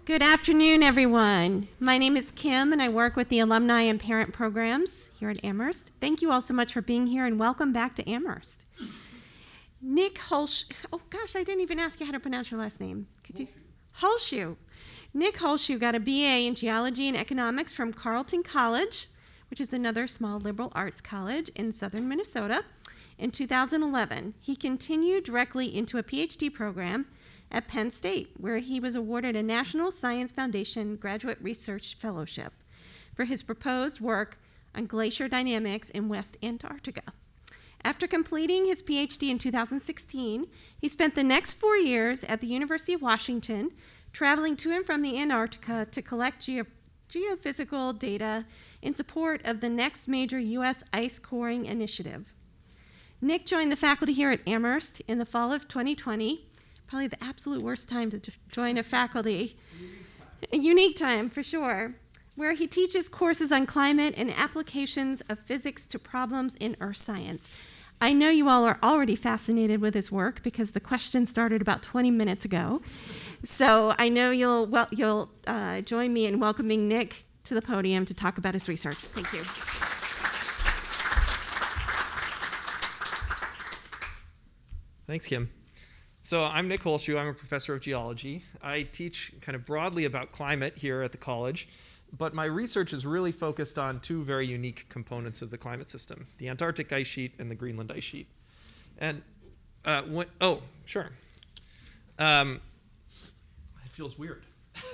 Good afternoon, everyone. My name is Kim, and I work with the Alumni and Parent Programs here at Amherst. Thank you all so much for being here, and welcome back to Amherst. Nick Holschuh, I didn't even ask you how to pronounce your last name. Holschuh. Nick Holschuh got a BA in Geology and Economics from Carleton College, which is another small liberal arts college in southern Minnesota, in 2011. He continued directly into a PhD program at Penn State, where he was awarded a National Science Foundation Graduate Research Fellowship for his proposed work on glacier dynamics in West Antarctica. After completing his PhD in 2016, he spent the next 4 years at the University of Washington, traveling to and from the Antarctica to collect geophysical data in support of the next major U.S. ice coring initiative. Nick joined the faculty here at Amherst in the fall of 2020, probably the absolute worst time to join a faculty. A unique time, for sure, where he teaches courses on climate and applications of physics to problems in earth science. I know you all are already fascinated with his work because the question started about 20 minutes ago. So I know you'll join me in welcoming Nick to the podium to talk about his research. Thank you. Thanks, Kim. So I'm Nick Holschuh. I'm a professor of geology. I teach kind of broadly about climate here at the college, but my research is really focused on two very unique components of the climate system, the Antarctic ice sheet and the Greenland ice sheet. And, sure. It feels weird.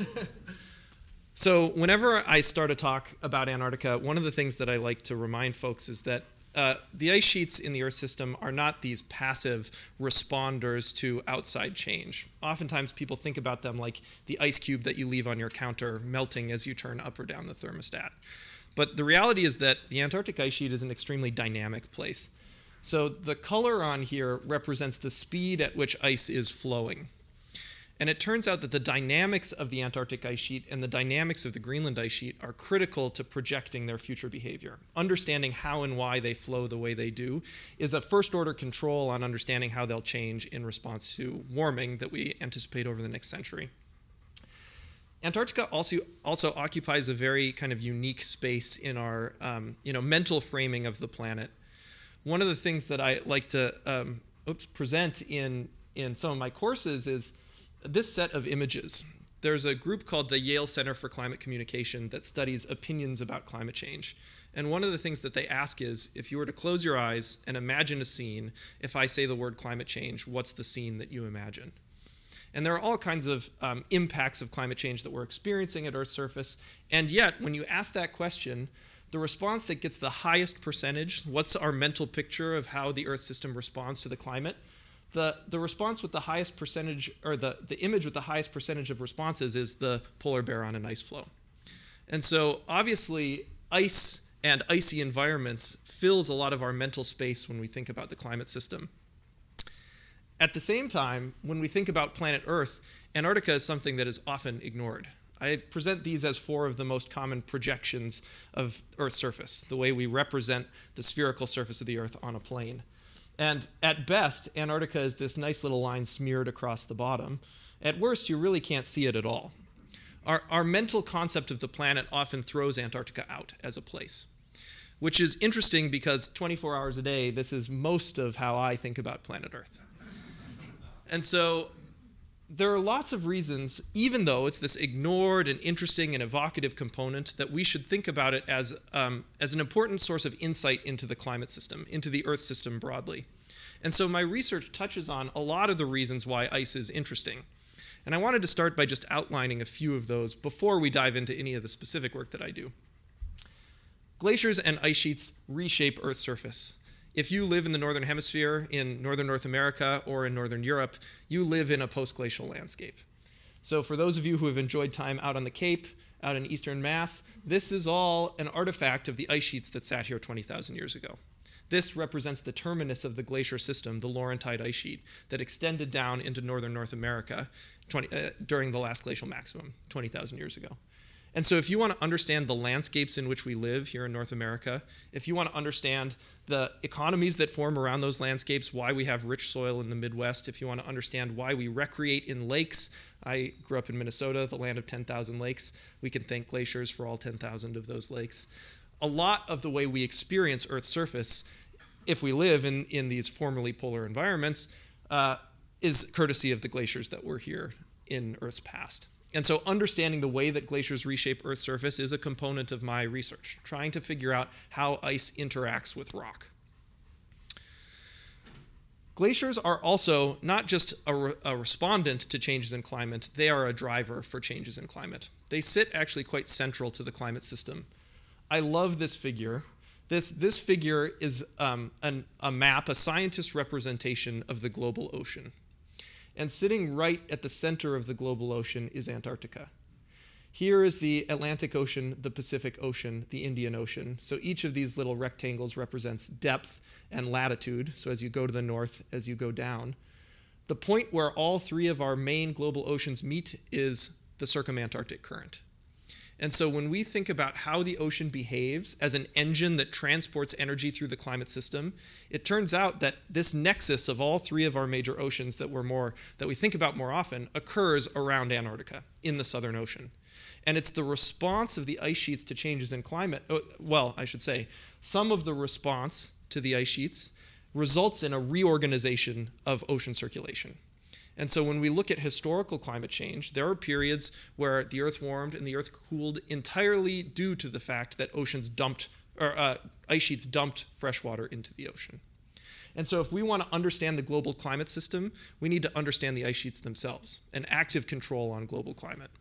So whenever I start a talk about Antarctica, one of the things that I like to remind folks is that the ice sheets in the Earth system are not these passive responders to outside change. Oftentimes people think about them like the ice cube that you leave on your counter melting as you turn up or down the thermostat. But the reality is that the Antarctic ice sheet is an extremely dynamic place. So the color on here represents the speed at which ice is flowing. And it turns out that the dynamics of the Antarctic ice sheet and the dynamics of the Greenland ice sheet are critical to projecting their future behavior. Understanding how and why they flow the way they do is a first-order control on understanding how they'll change in response to warming that we anticipate over the next century. Antarctica also occupies a very kind of unique space in our mental framing of the planet. One of the things that I like to present in some of my courses is this set of images. There's a group called the Yale Center for Climate Communication that studies opinions about climate change. And one of the things that they ask is, if you were to close your eyes and imagine a scene, if I say the word climate change, what's the scene that you imagine? And there are all kinds of impacts of climate change that we're experiencing at Earth's surface. And yet, when you ask that question, the response that gets the highest percentage, what's our mental picture of how the Earth system responds to the climate, the response with the highest percentage, or the image with the highest percentage of responses is the polar bear on an ice floe. And so obviously ice and icy environments fills a lot of our mental space when we think about the climate system. At the same time, when we think about planet Earth, Antarctica is something that is often ignored. I present these as 4 of the most common projections of Earth's surface, the way we represent the spherical surface of the Earth on a plane. And at best, Antarctica is this nice little line smeared across the bottom. At worst, you really can't see it at all. Our mental concept of the planet often throws Antarctica out as a place, which is interesting because 24 hours a day, this is most of how I think about planet Earth. And so there are lots of reasons, even though it's this ignored and interesting and evocative component, that we should think about it as an important source of insight into the climate system, into the Earth system broadly. And so my research touches on a lot of the reasons why ice is interesting. And I wanted to start by just outlining a few of those before we dive into any of the specific work that I do. Glaciers and ice sheets reshape Earth's surface. If you live in the northern hemisphere, in northern North America, or in northern Europe, you live in a post-glacial landscape. So for those of you who have enjoyed time out on the Cape, out in eastern Mass, this is all an artifact of the ice sheets that sat here 20,000 years ago. This represents the terminus of the glacier system, the Laurentide ice sheet, that extended down into northern North America during the last glacial maximum 20,000 years ago. And so if you want to understand the landscapes in which we live here in North America, if you want to understand the economies that form around those landscapes, why we have rich soil in the Midwest, if you want to understand why we recreate in lakes, I grew up in Minnesota, the land of 10,000 lakes. We can thank glaciers for all 10,000 of those lakes. A lot of the way we experience Earth's surface, if we live in these formerly polar environments, is courtesy of the glaciers that were here in Earth's past. And so understanding the way that glaciers reshape Earth's surface is a component of my research, trying to figure out how ice interacts with rock. Glaciers are also not just a respondent to changes in climate, they are a driver for changes in climate. They sit actually quite central to the climate system. I love this figure. This figure is a map, a scientist representation of the global ocean. And sitting right at the center of the global ocean is Antarctica. Here is the Atlantic Ocean, the Pacific Ocean, the Indian Ocean. So each of these little rectangles represents depth and latitude. So as you go to the north, as you go down. The point where all three of our main global oceans meet is the circumantarctic current. And so when we think about how the ocean behaves as an engine that transports energy through the climate system, it turns out that this nexus of all three of our major oceans that we think about more often occurs around Antarctica in the Southern Ocean. And it's the response of the ice sheets to changes in climate, some of the response to the ice sheets results in a reorganization of ocean circulation. And so when we look at historical climate change, there are periods where the Earth warmed and the Earth cooled entirely due to the fact that ice sheets dumped fresh water into the ocean. And so if we want to understand the global climate system, we need to understand the ice sheets themselves and active control on global climate.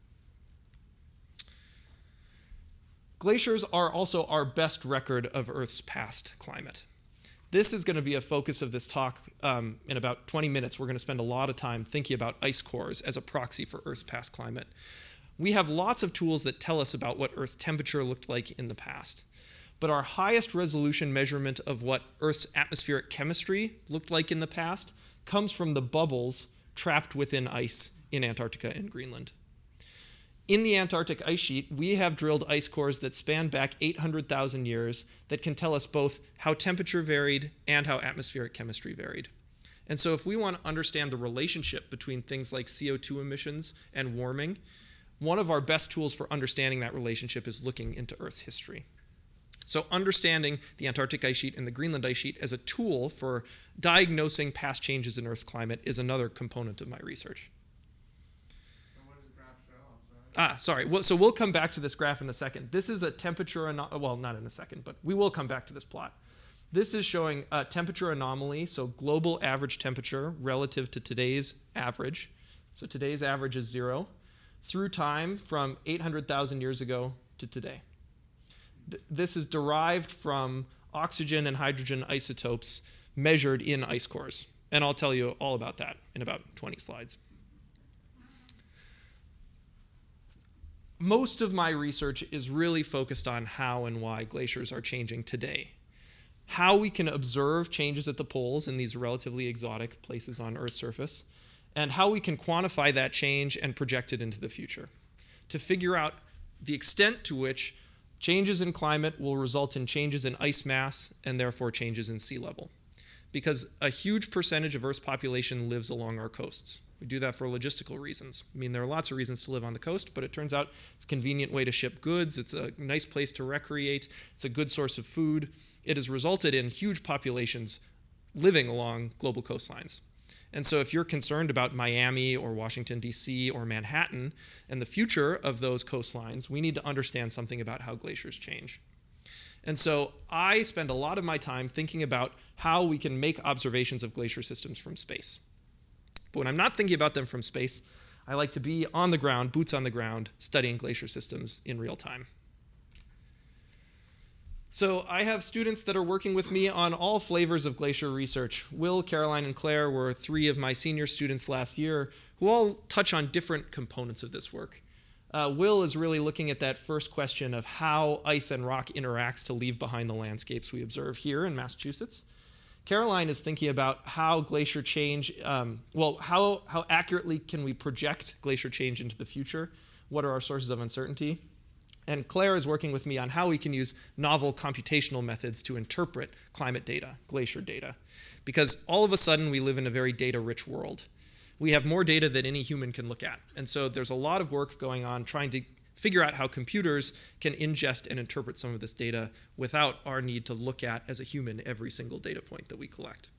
Glaciers are also our best record of Earth's past climate. This is going to be a focus of this talk. In about 20 minutes, we're going to spend a lot of time thinking about ice cores as a proxy for Earth's past climate. We have lots of tools that tell us about what Earth's temperature looked like in the past. But our highest resolution measurement of what Earth's atmospheric chemistry looked like in the past comes from the bubbles trapped within ice in Antarctica and Greenland. In the Antarctic ice sheet, we have drilled ice cores that span back 800,000 years that can tell us both how temperature varied and how atmospheric chemistry varied. And so if we want to understand the relationship between things like CO2 emissions and warming, one of our best tools for understanding that relationship is looking into Earth's history. So understanding the Antarctic ice sheet and the Greenland ice sheet as a tool for diagnosing past changes in Earth's climate is another component of my research. So we'll come back to this graph in a second. This is a temperature, not in a second, but we will come back to this plot. This is showing a temperature anomaly, so global average temperature relative to today's average. So today's average is 0, through time from 800,000 years ago to today. This is derived from oxygen and hydrogen isotopes measured in ice cores. And I'll tell you all about that in about 20 slides. Most of my research is really focused on how and why glaciers are changing today. How we can observe changes at the poles in these relatively exotic places on Earth's surface, and how we can quantify that change and project it into the future to figure out the extent to which changes in climate will result in changes in ice mass and therefore changes in sea level. Because a huge percentage of Earth's population lives along our coasts. We do that for logistical reasons. I mean, there are lots of reasons to live on the coast, but it turns out it's a convenient way to ship goods. It's a nice place to recreate. It's a good source of food. It has resulted in huge populations living along global coastlines. And so if you're concerned about Miami or Washington, D.C. or Manhattan and the future of those coastlines, we need to understand something about how glaciers change. And so I spend a lot of my time thinking about how we can make observations of glacier systems from space. But when I'm not thinking about them from space, I like to be on the ground, boots on the ground, studying glacier systems in real time. So I have students that are working with me on all flavors of glacier research. Will, Caroline, and Claire were 3 of my senior students last year who all touch on different components of this work. Will is really looking at that first question of how ice and rock interacts to leave behind the landscapes we observe here in Massachusetts. Caroline is thinking about how glacier change, how accurately can we project glacier change into the future? What are our sources of uncertainty? And Claire is working with me on how we can use novel computational methods to interpret climate data, glacier data. Because all of a sudden, we live in a very data-rich world. We have more data than any human can look at. And so there's a lot of work going on trying to figure out how computers can ingest and interpret some of this data without our need to look at, as a human, every single data point that we collect.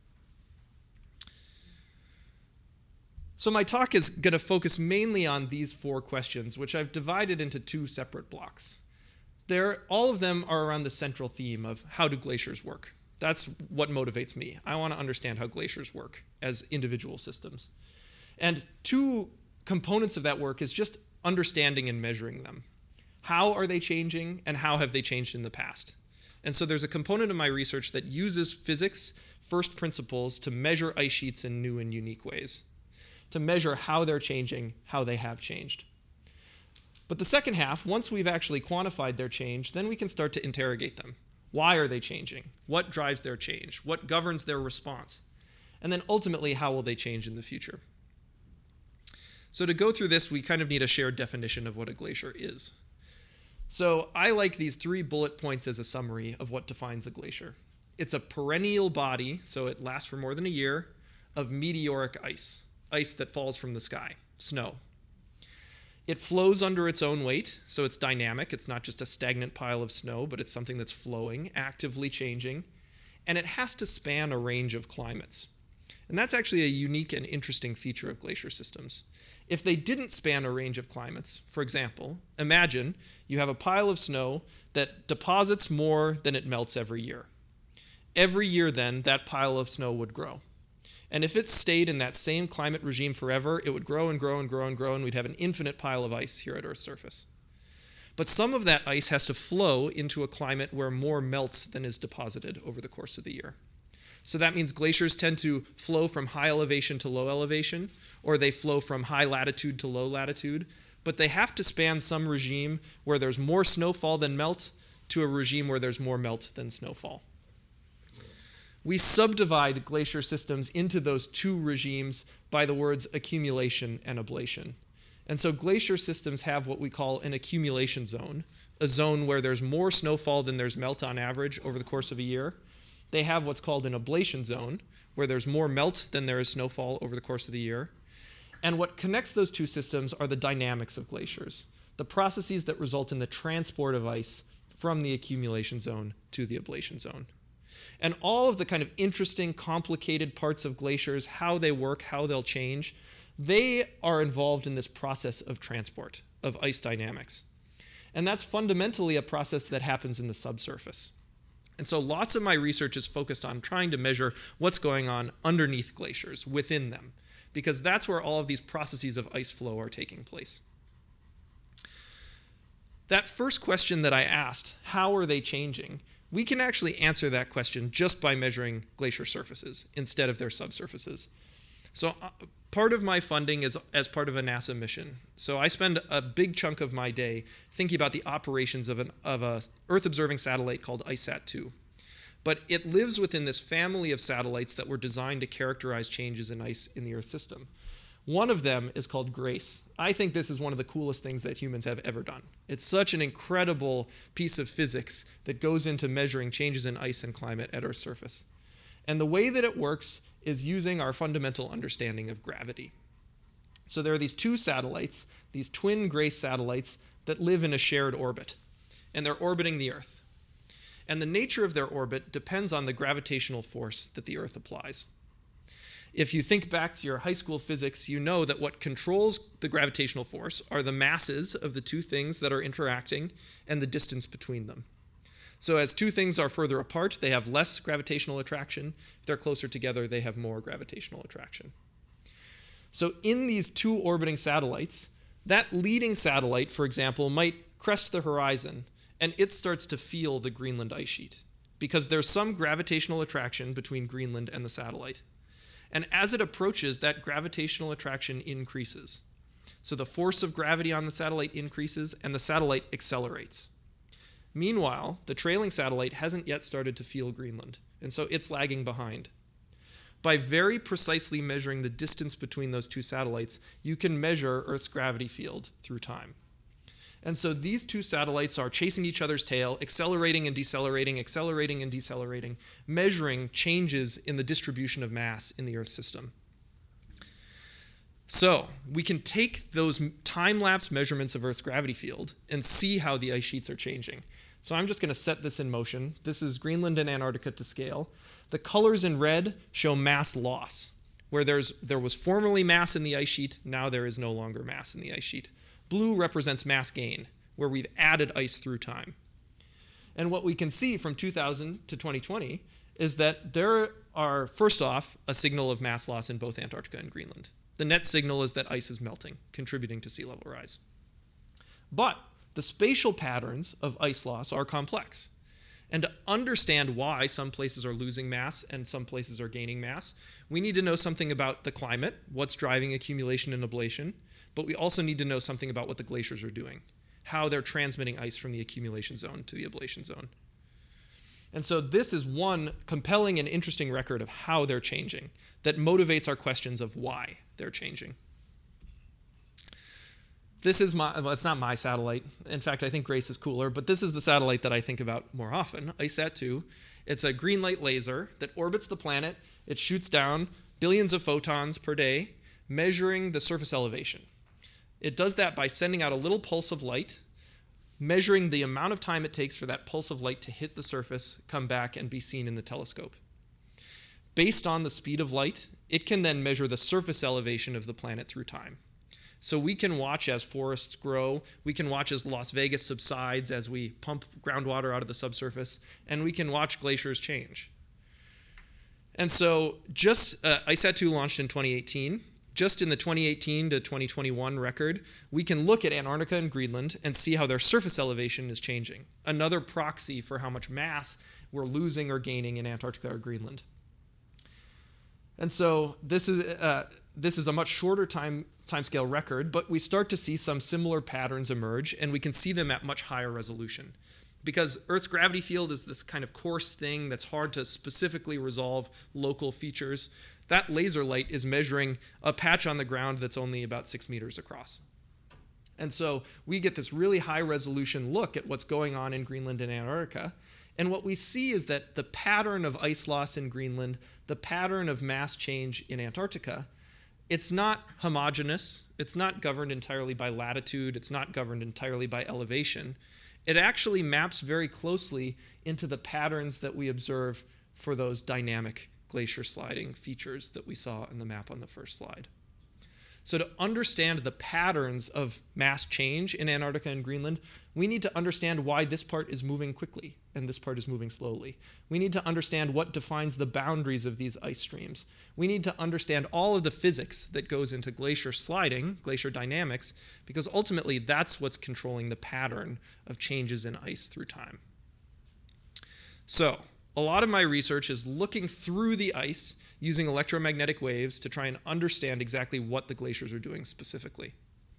So my talk is going to focus mainly on these 4 questions, which I've divided into 2 separate blocks. All of them are around the central theme of how do glaciers work. That's what motivates me. I want to understand how glaciers work as individual systems. And 2 components of that work is just understanding and measuring them. How are they changing, and how have they changed in the past? And so there's a component of my research that uses physics first principles to measure ice sheets in new and unique ways, to measure how they're changing, how they have changed. But the second half, once we've actually quantified their change, then we can start to interrogate them. Why are they changing? What drives their change? What governs their response? And then ultimately, how will they change in the future? So to go through this, we kind of need a shared definition of what a glacier is. So I like these 3 bullet points as a summary of what defines a glacier. It's a perennial body, so it lasts for more than a year, of meteoric ice that falls from the sky, snow. It flows under its own weight, so it's dynamic. It's not just a stagnant pile of snow, but it's something that's flowing, actively changing. And it has to span a range of climates. And that's actually a unique and interesting feature of glacier systems. If they didn't span a range of climates, for example, imagine you have a pile of snow that deposits more than it melts every year. Every year then, that pile of snow would grow. And if it stayed in that same climate regime forever, it would grow and grow and grow and grow, and we'd have an infinite pile of ice here at Earth's surface. But some of that ice has to flow into a climate where more melts than is deposited over the course of the year. So that means glaciers tend to flow from high elevation to low elevation, or they flow from high latitude to low latitude, but they have to span some regime where there's more snowfall than melt to a regime where there's more melt than snowfall. We subdivide glacier systems into those 2 regimes by the words accumulation and ablation. And so glacier systems have what we call an accumulation zone, a zone where there's more snowfall than there's melt on average over the course of a year. They have what's called an ablation zone, where there's more melt than there is snowfall over the course of the year. And what connects those 2 systems are the dynamics of glaciers, the processes that result in the transport of ice from the accumulation zone to the ablation zone. And all of the kind of interesting, complicated parts of glaciers, how they work, how they'll change, they are involved in this process of transport, of ice dynamics. And that's fundamentally a process that happens in the subsurface. And so lots of my research is focused on trying to measure what's going on underneath glaciers, within them, because that's where all of these processes of ice flow are taking place. That first question that I asked, how are they changing? We can actually answer that question just by measuring glacier surfaces instead of their subsurfaces. So part of my funding is as part of a NASA mission. So I spend a big chunk of my day thinking about the operations of a Earth-observing satellite called ICESat-2. But it lives within this family of satellites that were designed to characterize changes in ice in the Earth system. One of them is called GRACE. I think this is one of the coolest things that humans have ever done. It's such an incredible piece of physics that goes into measuring changes in ice and climate at Earth's surface. And the way that it works is using our fundamental understanding of gravity. So there are these 2 satellites, these twin GRACE satellites that live in a shared orbit, and they're orbiting the Earth. And the nature of their orbit depends on the gravitational force that the Earth applies. If you think back to your high school physics, you know that what controls the gravitational force are the masses of the 2 things that are interacting and the distance between them. So as 2 things are further apart, they have less gravitational attraction. If they're closer together, they have more gravitational attraction. So in these 2 orbiting satellites, that leading satellite, for example, might crest the horizon, and it starts to feel the Greenland ice sheet, because there's some gravitational attraction between Greenland and the satellite. And as it approaches, that gravitational attraction increases. So the force of gravity on the satellite increases, and the satellite accelerates. Meanwhile, the trailing satellite hasn't yet started to feel Greenland, and so it's lagging behind. By very precisely measuring the distance between those 2 satellites, you can measure Earth's gravity field through time. And so these two satellites are chasing each other's tail, accelerating and decelerating, accelerating and decelerating, measuring changes in the distribution of mass in the Earth system. So we can take those time-lapse measurements of Earth's gravity field and see how the ice sheets are changing. So I'm just going to set this in motion. This is Greenland and Antarctica to scale. The colors in red show mass loss. Where there was formerly mass in the ice sheet, now there is no longer mass in the ice sheet. Blue represents mass gain, where we've added ice through time. And what we can see from 2000 to 2020 is that there are, first off, a signal of mass loss in both Antarctica and Greenland. The net signal is that ice is melting, contributing to sea level rise. But the spatial patterns of ice loss are complex. And to understand why some places are losing mass and some places are gaining mass, we need to know something about the climate, what's driving accumulation and ablation, but we also need to know something about what the glaciers are doing, how they're transmitting ice from the accumulation zone to the ablation zone. And so this is one compelling and interesting record of how they're changing that motivates our questions of why they're changing. This is well, it's not my satellite. In fact, I think Grace is cooler, but this is the satellite that I think about more often, ICESat-2. It's a green light laser that orbits the planet. It shoots down billions of photons per day, measuring the surface elevation. It does that by sending out a little pulse of light, measuring the amount of time it takes for that pulse of light to hit the surface, come back, and be seen in the telescope. Based on the speed of light, it can then measure the surface elevation of the planet through time. So we can watch as forests grow, we can watch as Las Vegas subsides as we pump groundwater out of the subsurface, and we can watch glaciers change. And so just ICESat-2 launched in 2018. Just in the 2018 to 2021 record, we can look at Antarctica and Greenland and see how their surface elevation is changing, another proxy for how much mass we're losing or gaining in Antarctica or Greenland. And so this is a much shorter timescale record, but we start to see some similar patterns emerge, and we can see them at much higher resolution. Because Earth's gravity field is this kind of coarse thing that's hard to specifically resolve local features, that laser light is measuring a patch on the ground that's only about 6 meters across. And so we get this really high resolution look at what's going on in Greenland and Antarctica. And what we see is that the pattern of ice loss in Greenland, the pattern of mass change in Antarctica, it's not homogeneous. It's not governed entirely by latitude. It's not governed entirely by elevation. It actually maps very closely into the patterns that we observe for those dynamic glacier sliding features that we saw in the map on the first slide. So to understand the patterns of mass change in Antarctica and Greenland, we need to understand why this part is moving quickly and this part is moving slowly. We need to understand what defines the boundaries of these ice streams. We need to understand all of the physics that goes into glacier sliding, glacier dynamics, because ultimately that's what's controlling the pattern of changes in ice through time. So a lot of my research is looking through the ice using electromagnetic waves to try and understand exactly what the glaciers are doing specifically.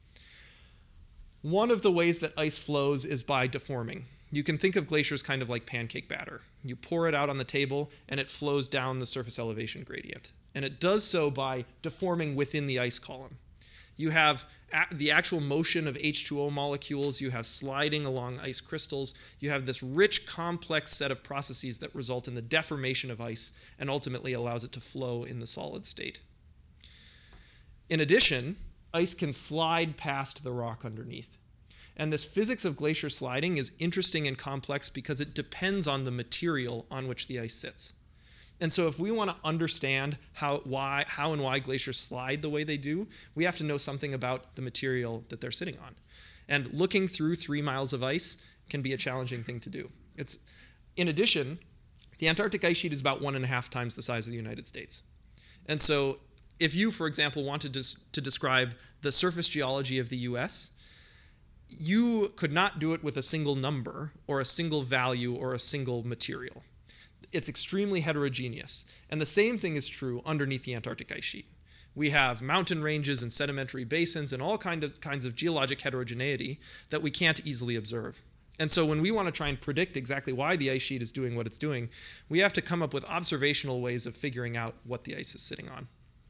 One of the ways that ice flows is by deforming. You can think of glaciers kind of like pancake batter. You pour it out on the table and it flows down the surface elevation gradient. And it does so by deforming within the ice column. You have the actual motion of H2O molecules, you have sliding along ice crystals, you have this rich, complex set of processes that result in the deformation of ice and ultimately allows it to flow in the solid state. In addition, ice can slide past the rock underneath. And this physics of glacier sliding is interesting and complex because it depends on the material on which the ice sits. And so if we want to understand how and why glaciers slide the way they do, we have to know something about the material that they're sitting on. And looking through 3 miles of ice can be a challenging thing to do. In addition, the Antarctic ice sheet is about 1.5 times the size of the United States. And so if you, for example, wanted to describe the surface geology of the US, you could not do it with a single number or a single value or a single material. It's extremely heterogeneous. And the same thing is true underneath the Antarctic ice sheet. We have mountain ranges and sedimentary basins and all kinds of geologic heterogeneity that we can't easily observe. And so when we want to try and predict exactly why the ice sheet is doing what it's doing, we have to come up with observational ways of figuring out what the ice is sitting on.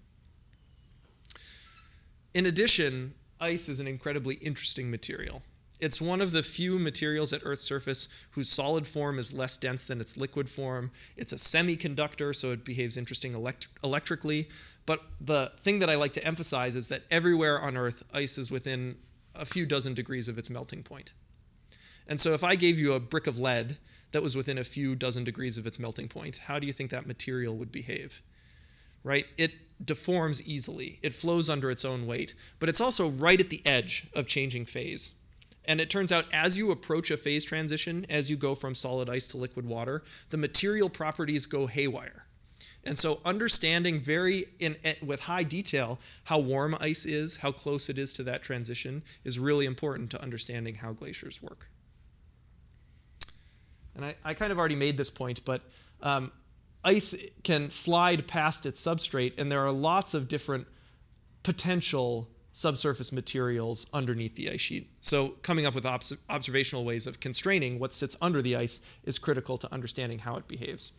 In addition, ice is an incredibly interesting material. It's one of the few materials at Earth's surface whose solid form is less dense than its liquid form. It's a semiconductor, so it behaves interesting electrically. But the thing that I like to emphasize is that everywhere on Earth, ice is within a few dozen degrees of its melting point. And so if I gave you a brick of lead that was within a few dozen degrees of its melting point, how do you think that material would behave? Right? It deforms easily. It flows under its own weight. But it's also right at the edge of changing phase. And it turns out as you approach a phase transition, as you go from solid ice to liquid water, the material properties go haywire. And so understanding with high detail how warm ice is, how close it is to that transition, is really important to understanding how glaciers work. And I kind of already made this point, but ice can slide past its substrate, and there are lots of different potential subsurface materials underneath the ice sheet. So coming up with observational ways of constraining what sits under the ice is critical to understanding how it behaves.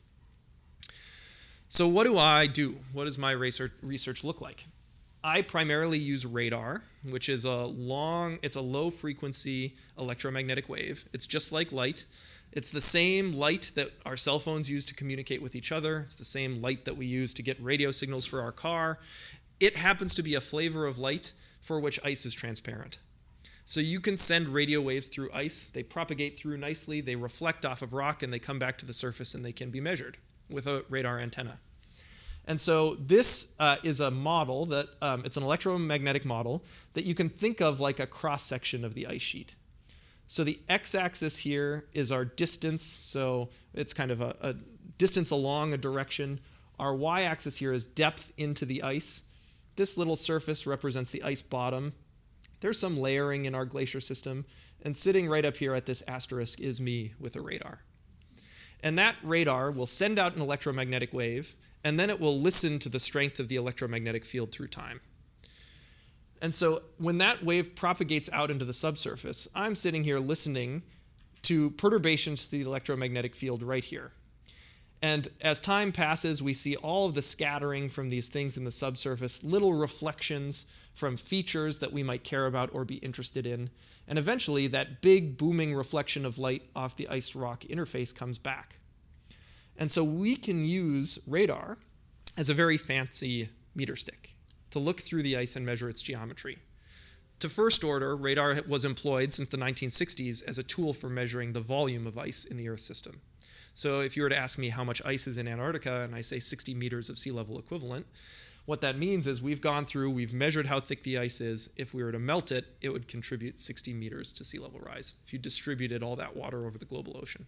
So what do I do? What does my research look like? I primarily use radar, which is it's a low frequency electromagnetic wave. It's just like light. It's the same light that our cell phones use to communicate with each other. It's the same light that we use to get radio signals for our car. It happens to be a flavor of light for which ice is transparent. So you can send radio waves through ice. They propagate through nicely. They reflect off of rock, and they come back to the surface, and they can be measured with a radar antenna. And so this is a model that it's an electromagnetic model that you can think of like a cross-section of the ice sheet. So the x-axis here is our distance, so it's kind of a distance along a direction. Our y-axis here is depth into the ice. This little surface represents the ice bottom. There's some layering in our glacier system, and sitting right up here at this asterisk is me with a radar. And that radar will send out an electromagnetic wave, and then it will listen to the strength of the electromagnetic field through time. And so when that wave propagates out into the subsurface, I'm sitting here listening to perturbations to the electromagnetic field right here. And as time passes, we see all of the scattering from these things in the subsurface, little reflections from features that we might care about or be interested in. And eventually, that big booming reflection of light off the ice rock interface comes back. And so we can use radar as a very fancy meter stick to look through the ice and measure its geometry. To first order, radar was employed since the 1960s as a tool for measuring the volume of ice in the Earth system. So if you were to ask me how much ice is in Antarctica, and I say 60 meters of sea level equivalent, what that means is we've measured how thick the ice is. If we were to melt it, it would contribute 60 meters to sea level rise if you distributed all that water over the global ocean.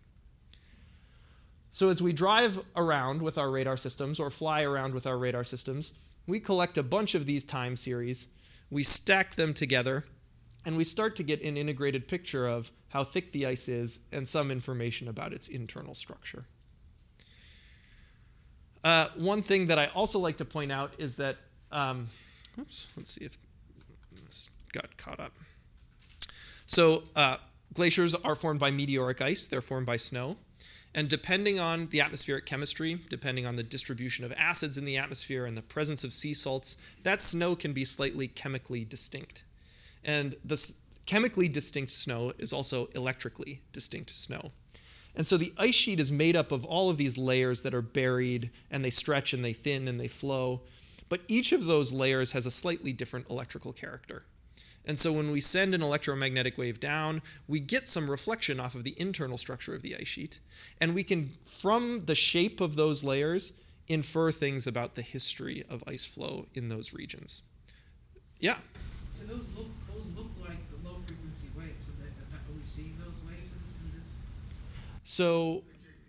So as we drive around with our radar systems or fly around with our radar systems, we collect a bunch of these time series, we stack them together, and we start to get an integrated picture of how thick the ice is and some information about its internal structure. One thing that I also like to point out is that, let's see if this got caught up. So glaciers are formed by meteoric ice. They're formed by snow. And depending on the atmospheric chemistry, depending on the distribution of acids in the atmosphere and the presence of sea salts, that snow can be slightly chemically distinct. And the chemically distinct snow is also electrically distinct snow. And so the ice sheet is made up of all of these layers that are buried, and they stretch and they thin and they flow. But each of those layers has a slightly different electrical character. And so when we send an electromagnetic wave down, we get some reflection off of the internal structure of the ice sheet. And we can, from the shape of those layers, infer things about the history of ice flow in those regions. Yeah? So those look like the low frequency waves. Are we seeing those waves in this? So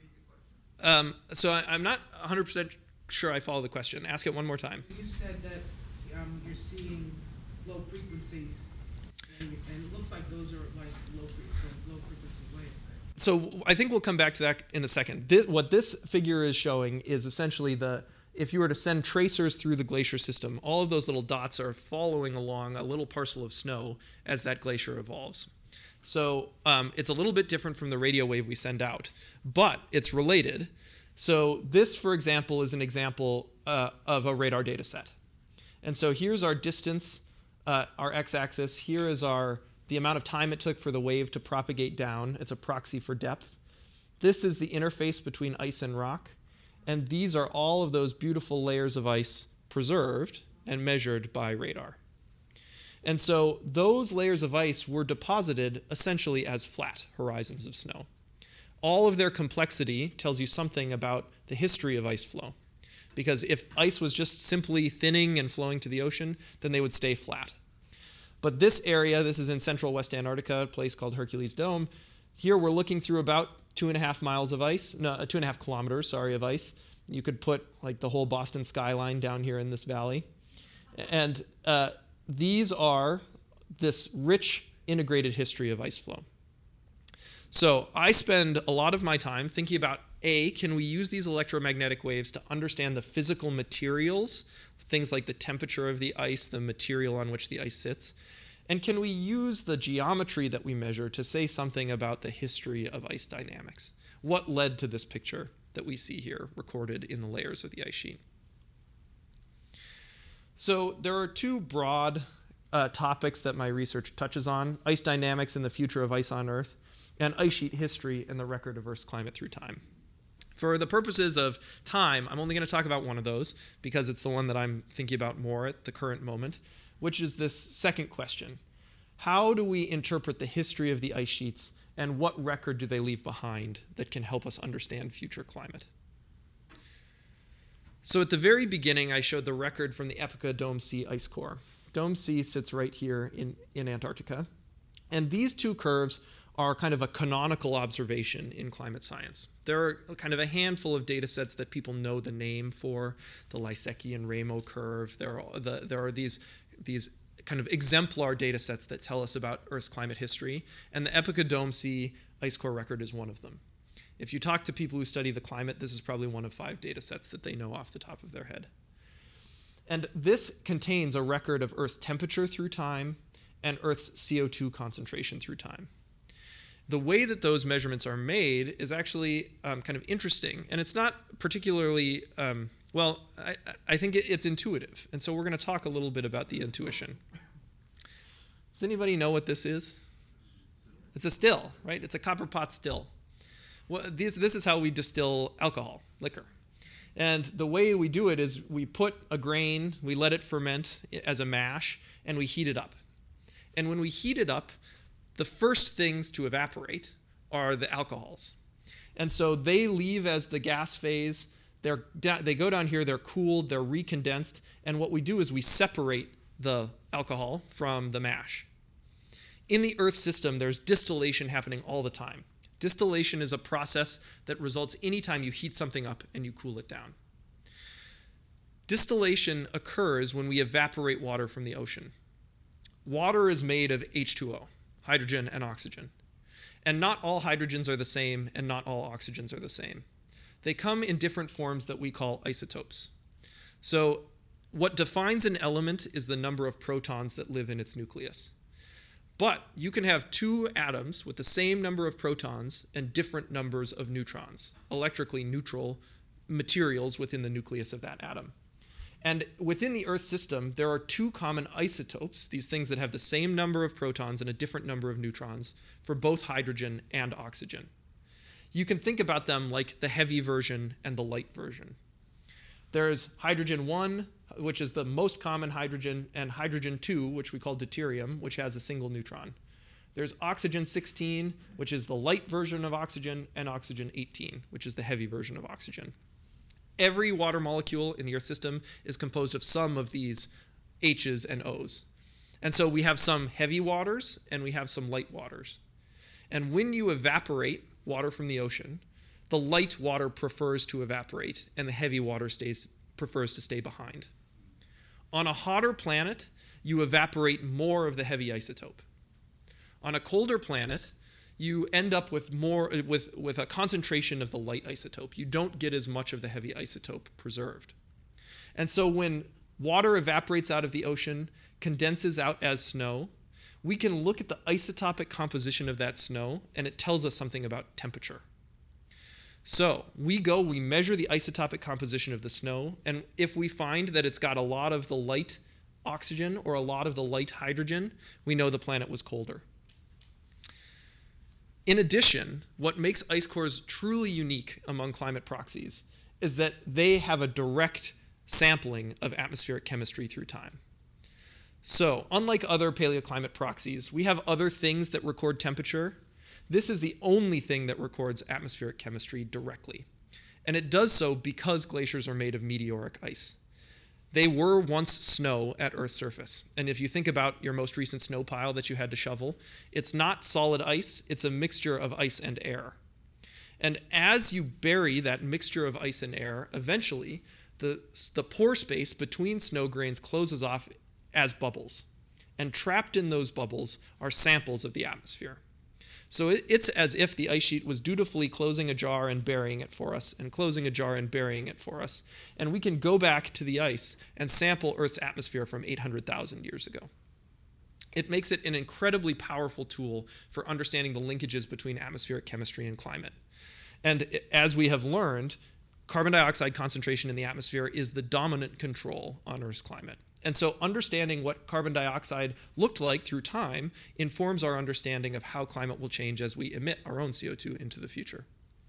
I'm not 100% sure I follow the question. Ask it one more time. So you said that you're seeing low frequencies, and it looks like those are like low frequency waves. So I think we'll come back to that in a second. What this figure is showing is essentially if you were to send tracers through the glacier system, all of those little dots are following along a little parcel of snow as that glacier evolves. So it's a little bit different from the radio wave we send out, but it's related. So this, for example, is an example of a radar data set. And so here's our distance, our x-axis. Here is our the amount of time it took for the wave to propagate down. It's a proxy for depth. This is the interface between ice and rock. And these are all of those beautiful layers of ice preserved and measured by radar. And so those layers of ice were deposited essentially as flat horizons of snow. All of their complexity tells you something about the history of ice flow. Because if ice was just simply thinning and flowing to the ocean, then they would stay flat. But this area, this is in central West Antarctica, a place called Hercules Dome. Here we're looking through about 2.5 miles of ice, no, 2.5 kilometers, sorry, of ice. You could put like the whole Boston skyline down here in this valley. And these are this rich integrated history of ice flow. So I spend a lot of my time thinking about, can we use these electromagnetic waves to understand the physical materials, things like the temperature of the ice, the material on which the ice sits, and can we use the geometry that we measure to say something about the history of ice dynamics? What led to this picture that we see here recorded in the layers of the ice sheet? So there are two broad topics that my research touches on: ice dynamics and the future of ice on Earth, and ice sheet history and the record of Earth's climate through time. For the purposes of time, I'm only going to talk about one of those because it's the one that I'm thinking about more at the current moment, which is this second question. How do we interpret the history of the ice sheets, and what record do they leave behind that can help us understand future climate? So at the very beginning, I showed the record from the Epica Dome C ice core. Dome C sits right here in Antarctica. And these two curves are kind of a canonical observation in climate science. There are kind of a handful of data sets that people know the name for, the Lysacki and Ramo curve. There are these kind of exemplar data sets that tell us about Earth's climate history, and the Epica Dome C ice core record is one of them. If you talk to people who study the climate, this is probably one of 5 data sets that they know off the top of their head. And this contains a record of Earth's temperature through time and Earth's CO2 concentration through time. The way that those measurements are made is actually kind of interesting, and it's not particularly, I think it's intuitive, and so we're going to talk a little bit about the intuition. Does anybody know what this is? It's a still, right? It's a copper pot still. Well, this is how we distill alcohol, liquor. And the way we do it is we put a grain, we let it ferment as a mash, and we heat it up. And when we heat it up, the first things to evaporate are the alcohols. And so they leave as the gas phase. They go down here, they're cooled, they're recondensed, and what we do is we separate the alcohol from the mash. In the Earth system, there's distillation happening all the time. Distillation is a process that results anytime you heat something up and you cool it down. Distillation occurs when we evaporate water from the ocean. Water is made of H2O. Hydrogen and oxygen. And not all hydrogens are the same, and not all oxygens are the same. They come in different forms that we call isotopes. So what defines an element is the number of protons that live in its nucleus. But you can have 2 atoms with the same number of protons and different numbers of neutrons, electrically neutral materials within the nucleus of that atom. And within the Earth system, there are 2 common isotopes, these things that have the same number of protons and a different number of neutrons, for both hydrogen and oxygen. You can think about them like the heavy version and the light version. There's hydrogen 1, which is the most common hydrogen, and hydrogen 2, which we call deuterium, which has a single neutron. There's oxygen 16, which is the light version of oxygen, and oxygen 18, which is the heavy version of oxygen. Every water molecule in the Earth system is composed of some of these H's and O's. And so we have some heavy waters and we have some light waters. And when you evaporate water from the ocean, the light water prefers to evaporate and the heavy water prefers to stay behind. On a hotter planet, you evaporate more of the heavy isotope. On a colder planet, you end up with a concentration of the light isotope. You don't get as much of the heavy isotope preserved. And so when water evaporates out of the ocean, condenses out as snow, we can look at the isotopic composition of that snow, and it tells us something about temperature. So we measure the isotopic composition of the snow, and if we find that it's got a lot of the light oxygen or a lot of the light hydrogen, we know the planet was colder. In addition, what makes ice cores truly unique among climate proxies is that they have a direct sampling of atmospheric chemistry through time. So, unlike other paleoclimate proxies, we have other things that record temperature. This is the only thing that records atmospheric chemistry directly. And it does so because glaciers are made of meteoric ice. They were once snow at Earth's surface. And if you think about your most recent snow pile that you had to shovel, it's not solid ice, it's a mixture of ice and air. And as you bury that mixture of ice and air, eventually the pore space between snow grains closes off as bubbles. And trapped in those bubbles are samples of the atmosphere. So it's as if the ice sheet was dutifully closing a jar and burying it for us, and closing a jar and burying it for us. And we can go back to the ice and sample Earth's atmosphere from 800,000 years ago. It makes it an incredibly powerful tool for understanding the linkages between atmospheric chemistry and climate. And as we have learned, carbon dioxide concentration in the atmosphere is the dominant control on Earth's climate. And so understanding what carbon dioxide looked like through time informs our understanding of how climate will change as we emit our own CO2 into the future.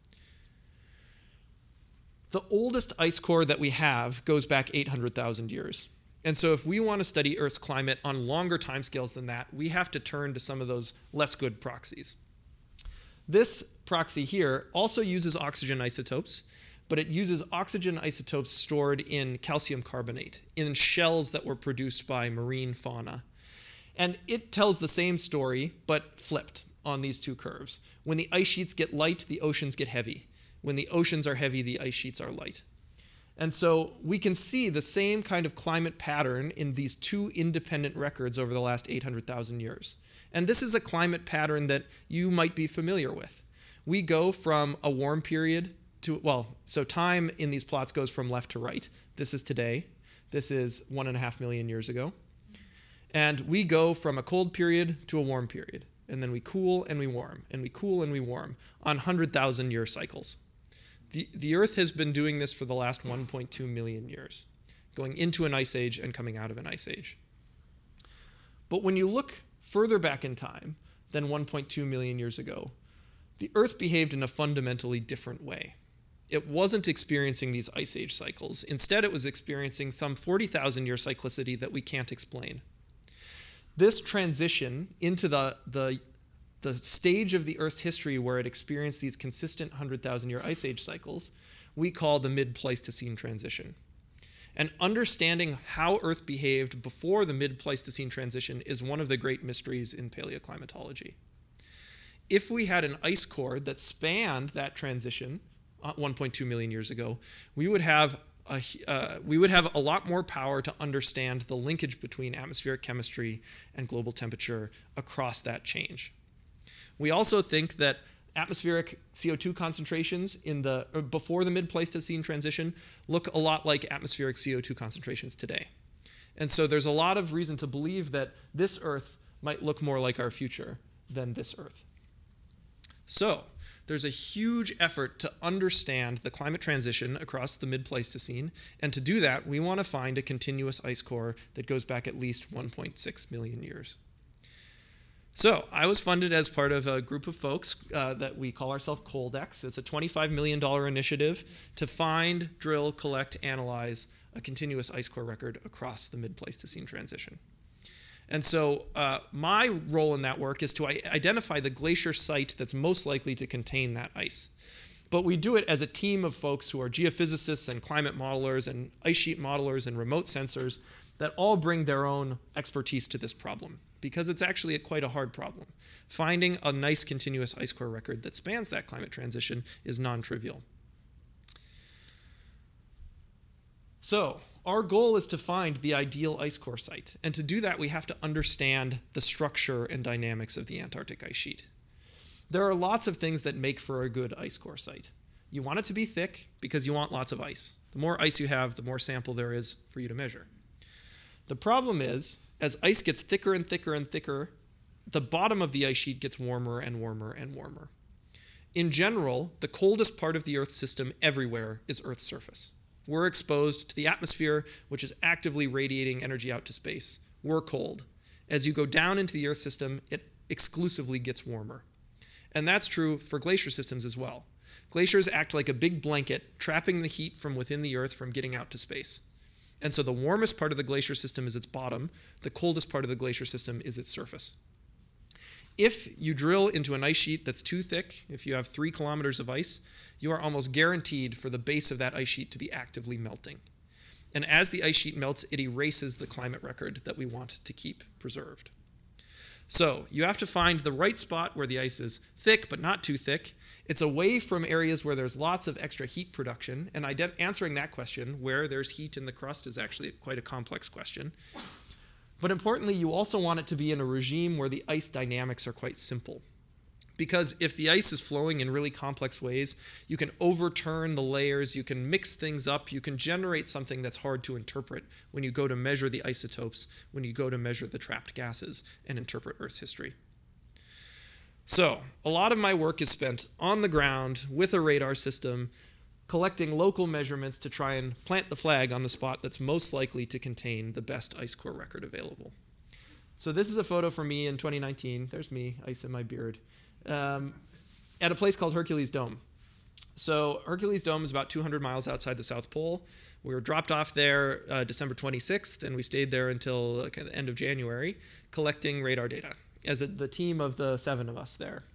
The oldest ice core that we have goes back 800,000 years. And so if we want to study Earth's climate on longer timescales than that, we have to turn to some of those less good proxies. This proxy here also uses oxygen isotopes, but it uses oxygen isotopes stored in calcium carbonate, in shells that were produced by marine fauna. And it tells the same story, but flipped on these two curves. When the ice sheets get light, the oceans get heavy. When the oceans are heavy, the ice sheets are light. And so we can see the same kind of climate pattern in these two independent records over the last 800,000 years. And this is a climate pattern that you might be familiar with. We go from a warm period so time in these plots goes from left to right. This is today. This is 1.5 million years ago. And we go from a cold period to a warm period. And then we cool and we warm, and we cool and we warm on 100,000 year cycles. The Earth has been doing this for the last 1.2 million years, going into an ice age and coming out of an ice age. But when you look further back in time than 1.2 million years ago, the Earth behaved in a fundamentally different way. It wasn't experiencing these ice age cycles. Instead, it was experiencing some 40,000 year cyclicity that we can't explain. This transition into the stage of the Earth's history where it experienced these consistent 100,000 year ice age cycles, we call the mid-Pleistocene transition. And understanding how Earth behaved before the mid-Pleistocene transition is one of the great mysteries in paleoclimatology. If we had an ice core that spanned that transition 1.2 million years ago, we would have a lot more power to understand the linkage between atmospheric chemistry and global temperature across that change. We also think that atmospheric CO2 concentrations before the mid-Pleistocene transition look a lot like atmospheric CO2 concentrations today. And so there's a lot of reason to believe that this Earth might look more like our future than this Earth. So there's a huge effort to understand the climate transition across the mid-Pleistocene, and to do that, we want to find a continuous ice core that goes back at least 1.6 million years. So I was funded as part of a group of folks that we call ourselves Coldex. It's a $25 million initiative to find, drill, collect, analyze a continuous ice core record across the mid-Pleistocene transition. And so my role in that work is to identify the glacier site that's most likely to contain that ice. But we do it as a team of folks who are geophysicists and climate modelers and ice sheet modelers and remote sensors that all bring their own expertise to this problem, because it's actually quite a hard problem. Finding a nice continuous ice core record that spans that climate transition is non-trivial. So our goal is to find the ideal ice core site. And to do that, we have to understand the structure and dynamics of the Antarctic ice sheet. There are lots of things that make for a good ice core site. You want it to be thick because you want lots of ice. The more ice you have, the more sample there is for you to measure. The problem is, as ice gets thicker and thicker and thicker, the bottom of the ice sheet gets warmer and warmer and warmer. In general, the coldest part of the Earth's system everywhere is Earth's surface. We're exposed to the atmosphere, which is actively radiating energy out to space. We're cold. As you go down into the Earth system, it exclusively gets warmer. And that's true for glacier systems as well. Glaciers act like a big blanket, trapping the heat from within the Earth from getting out to space. And so the warmest part of the glacier system is its bottom. The coldest part of the glacier system is its surface. If you drill into an ice sheet that's too thick, if you have 3 kilometers of ice, you are almost guaranteed for the base of that ice sheet to be actively melting. And as the ice sheet melts, it erases the climate record that we want to keep preserved. So you have to find the right spot where the ice is thick but not too thick. It's away from areas where there's lots of extra heat production, and answering that question, where there's heat in the crust, is actually quite a complex question. But importantly, you also want it to be in a regime where the ice dynamics are quite simple. Because if the ice is flowing in really complex ways, you can overturn the layers, you can mix things up, you can generate something that's hard to interpret when you go to measure the isotopes, when you go to measure the trapped gases and interpret Earth's history. So, a lot of my work is spent on the ground with a radar system, collecting local measurements to try and plant the flag on the spot that's most likely to contain the best ice core record available. So this is a photo from me in 2019. There's me, ice in my beard. At a place called Hercules Dome. So Hercules Dome is about 200 miles outside the South Pole. We were dropped off there December 26th, and we stayed there until the end of January, collecting radar data as the team of the 7 of us there.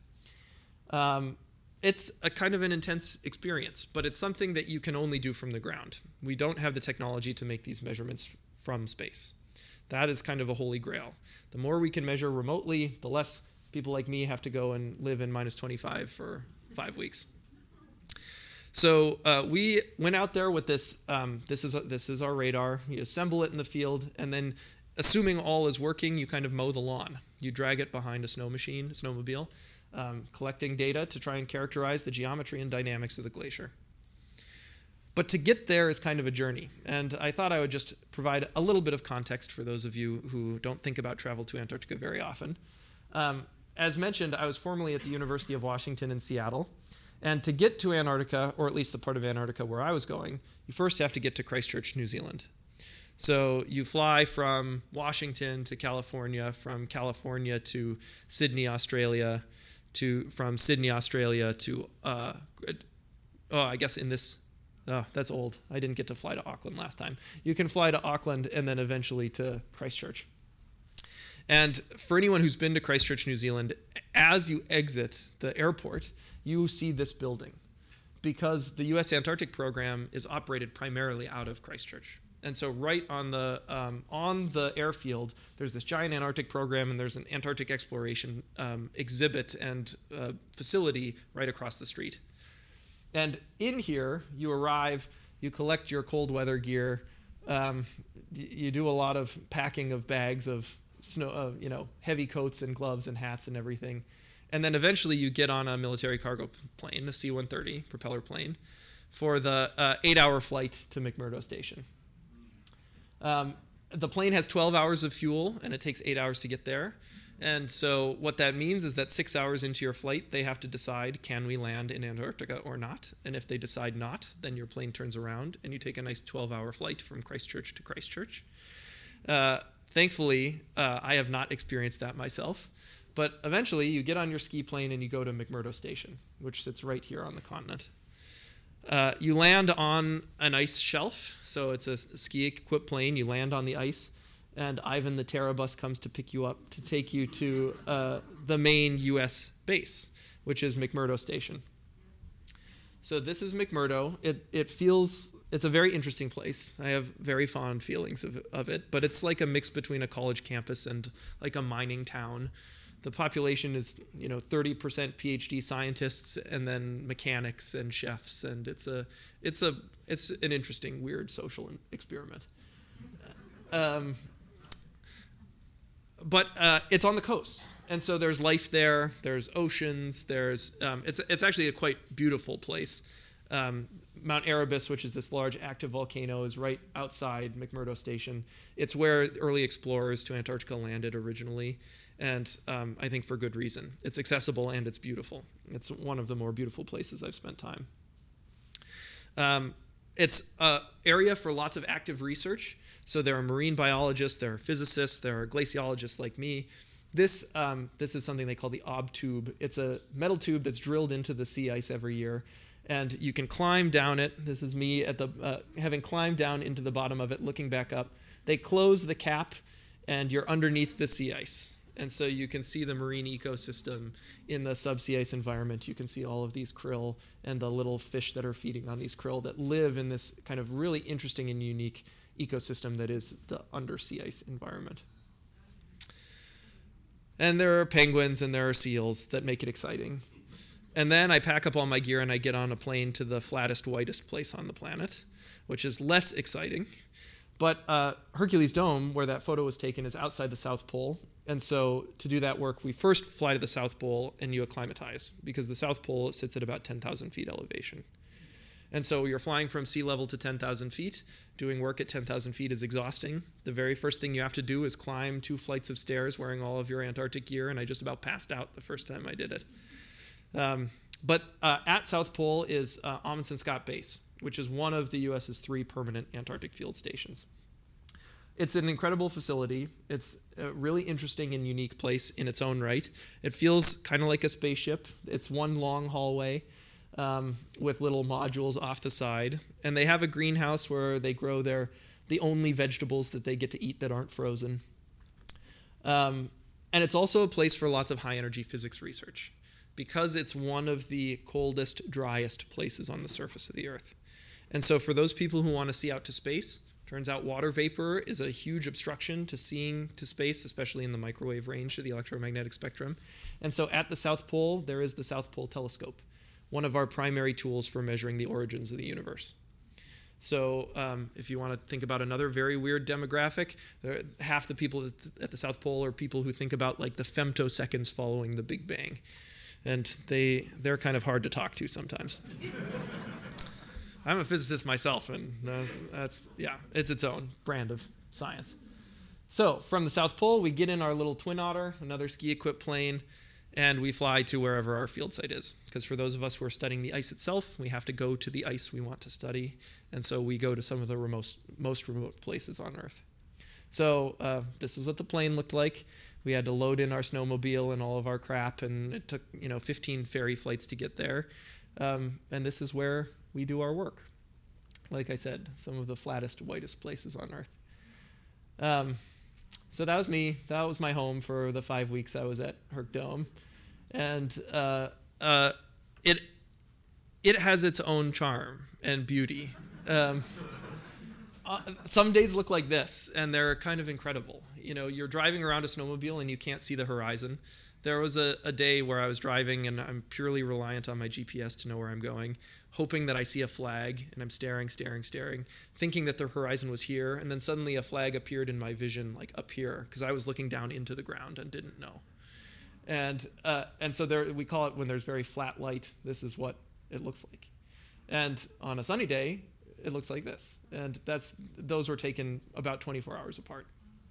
It's a kind of an intense experience, but it's something that you can only do from the ground. We don't have the technology to make these measurements from space. That is kind of a holy grail. The more we can measure remotely, the less people like me have to go and live in minus 25 for 5 weeks. So we went out there with this. This is our radar. You assemble it in the field, and then, assuming all is working, you kind of mow the lawn. You drag it behind a snowmobile, collecting data to try and characterize the geometry and dynamics of the glacier. But to get there is kind of a journey, and I thought I would just provide a little bit of context for those of you who don't think about travel to Antarctica very often. As mentioned, I was formerly at the University of Washington in Seattle, and to get to Antarctica, or at least the part of Antarctica where I was going, you first have to get to Christchurch, New Zealand. So you fly from Washington to California, from California to Sydney, Australia, from Sydney, Australia to, that's old. I didn't get to fly to Auckland last time. You can fly to Auckland and then eventually to Christchurch. And for anyone who's been to Christchurch, New Zealand, as you exit the airport, you see this building, because the U.S. Antarctic program is operated primarily out of Christchurch. And so right on the airfield, there's this giant Antarctic program, and there's an Antarctic exploration exhibit and facility right across the street. And in here, you arrive, you collect your cold weather gear, you do a lot of packing of bags of snow, heavy coats and gloves and hats and everything. And then eventually you get on a military cargo plane, a C-130 propeller plane, for the 8-hour flight to McMurdo Station. The plane has 12 hours of fuel, and it takes 8 hours to get there. And so what that means is that 6 hours into your flight, they have to decide, can we land in Antarctica or not? And if they decide not, then your plane turns around, and you take a nice 12-hour flight from Christchurch to Christchurch. Thankfully, I have not experienced that myself. But eventually, you get on your ski plane and you go to McMurdo Station, which sits right here on the continent. You land on an ice shelf, so it's a ski-equipped plane. You land on the ice, and Ivan the Terrabus comes to pick you up to take you to the main U.S. base, which is McMurdo Station. So this is McMurdo. It's a very interesting place. I have very fond feelings of it, but it's like a mix between a college campus and like a mining town. The population is, 30% PhD scientists and then mechanics and chefs, and it's an interesting, weird social experiment. But it's on the coast, and so there's life there. There's oceans. It's actually a quite beautiful place. Mount Erebus, which is this large active volcano, is right outside McMurdo Station. It's where early explorers to Antarctica landed originally, and I think for good reason. It's accessible and it's beautiful. It's one of the more beautiful places I've spent time. It's an area for lots of active research. So there are marine biologists, there are physicists, there are glaciologists like me. This is something they call the OB tube. It's a metal tube that's drilled into the sea ice every year, and you can climb down it. This is me at the having climbed down into the bottom of it, looking back up. They close the cap, and you're underneath the sea ice. And so you can see the marine ecosystem in the subsea ice environment. You can see all of these krill and the little fish that are feeding on these krill that live in this kind of really interesting and unique ecosystem that is the undersea ice environment. And there are penguins and there are seals that make it exciting. And then I pack up all my gear and I get on a plane to the flattest, whitest place on the planet, which is less exciting. But Hercules Dome, where that photo was taken, is outside the South Pole. And so to do that work, we first fly to the South Pole and you acclimatize, because the South Pole sits at about 10,000 feet elevation. And so you're flying from sea level to 10,000 feet. Doing work at 10,000 feet is exhausting. The very first thing you have to do is climb 2 flights of stairs wearing all of your Antarctic gear, and I just about passed out the first time I did it. But at South Pole is Amundsen Scott Base, which is one of the U.S.'s 3 permanent Antarctic field stations. It's an incredible facility. It's a really interesting and unique place in its own right. It feels kind of like a spaceship. It's one long hallway with little modules off the side. And they have a greenhouse where they grow the only vegetables that they get to eat that aren't frozen. And it's also a place for lots of high-energy physics research, because it's one of the coldest, driest places on the surface of the Earth. And so for those people who want to see out to space, turns out water vapor is a huge obstruction to seeing to space, especially in the microwave range of the electromagnetic spectrum. And so at the South Pole, there is the South Pole Telescope, one of our primary tools for measuring the origins of the universe. So if you want to think about another very weird demographic, half the people at the South Pole are people who think about like the femtoseconds following the Big Bang. And they're kind of hard to talk to sometimes. I'm a physicist myself, and it's its own brand of science. So from the South Pole, we get in our little Twin Otter, another ski-equipped plane, and we fly to wherever our field site is. Because for those of us who are studying the ice itself, we have to go to the ice we want to study, and so we go to some of the most remote places on Earth. So this is what the plane looked like. We had to load in our snowmobile and all of our crap, and it took 15 ferry flights to get there. And this is where we do our work. Like I said, some of the flattest, whitest places on Earth. So that was me. That was my home for the 5 weeks I was at Herc Dome. And it has its own charm and beauty. Some days look like this, and they're kind of incredible. You're driving around a snowmobile and you can't see the horizon. There was a day where I was driving and I'm purely reliant on my GPS to know where I'm going, hoping that I see a flag, and I'm staring, thinking that the horizon was here, and then suddenly a flag appeared in my vision, like up here, because I was looking down into the ground and didn't know. And so there, we call it, when there's very flat light, this is what it looks like. And on a sunny day, it looks like this. And those were taken about 24 hours apart.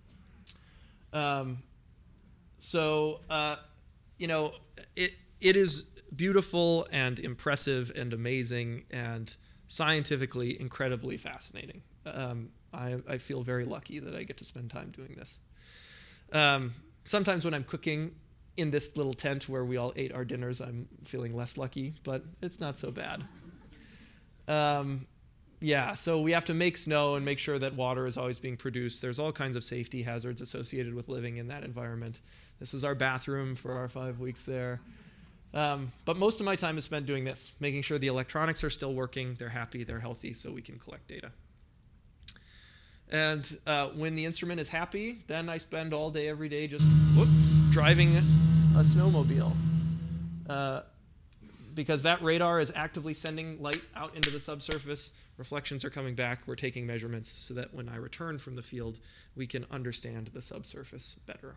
It is beautiful and impressive and amazing and scientifically incredibly fascinating. I feel very lucky that I get to spend time doing this. Sometimes when I'm cooking in this little tent where we all ate our dinners, I'm feeling less lucky, but it's not so bad. So we have to make snow and make sure that water is always being produced. There's all kinds of safety hazards associated with living in that environment. This was our bathroom for our 5 weeks there. But most of my time is spent doing this, making sure the electronics are still working, they're happy, they're healthy, so we can collect data. And when the instrument is happy, then I spend all day, every day, just driving a snowmobile. Because that radar is actively sending light out into the subsurface. Reflections are coming back. We're taking measurements so that when I return from the field, we can understand the subsurface better.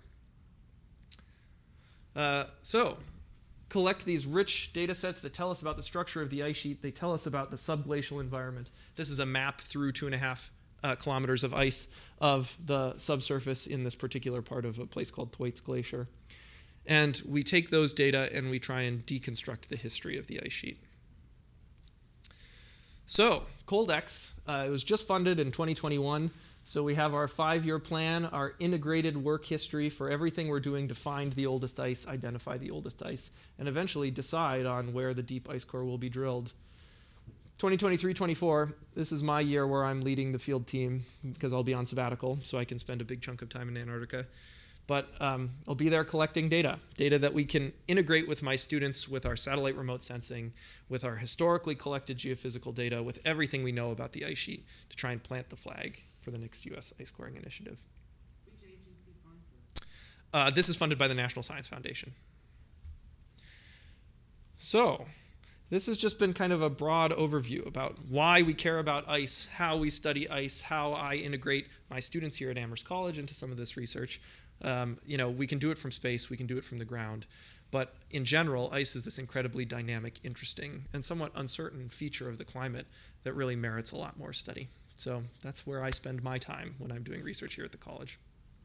So collect these rich data sets that tell us about the structure of the ice sheet. They tell us about the subglacial environment. This is a map through 2.5 kilometers of ice of the subsurface in this particular part of a place called Thwaites Glacier. And we take those data and we try and deconstruct the history of the ice sheet. So, ColdX, it was just funded in 2021 So we have our 5-year plan, our integrated work history for everything we're doing to find the oldest ice, identify the oldest ice, and eventually decide on where the deep ice core will be drilled. 2023-24, this is my year where I'm leading the field team because I'll be on sabbatical, so I can spend a big chunk of time in Antarctica. But I'll be there collecting data that we can integrate with my students, with our satellite remote sensing, with our historically collected geophysical data, with everything we know about the ice sheet to try and plant the flag for the next U.S. ice coring initiative. Which agency funds this? This is funded by the National Science Foundation. So, this has just been kind of a broad overview about why we care about ice, how we study ice, how I integrate my students here at Amherst College into some of this research. We can do it from space, we can do it from the ground, but in general, ice is this incredibly dynamic, interesting, and somewhat uncertain feature of the climate that really merits a lot more study. So that's where I spend my time when I'm doing research here at the college.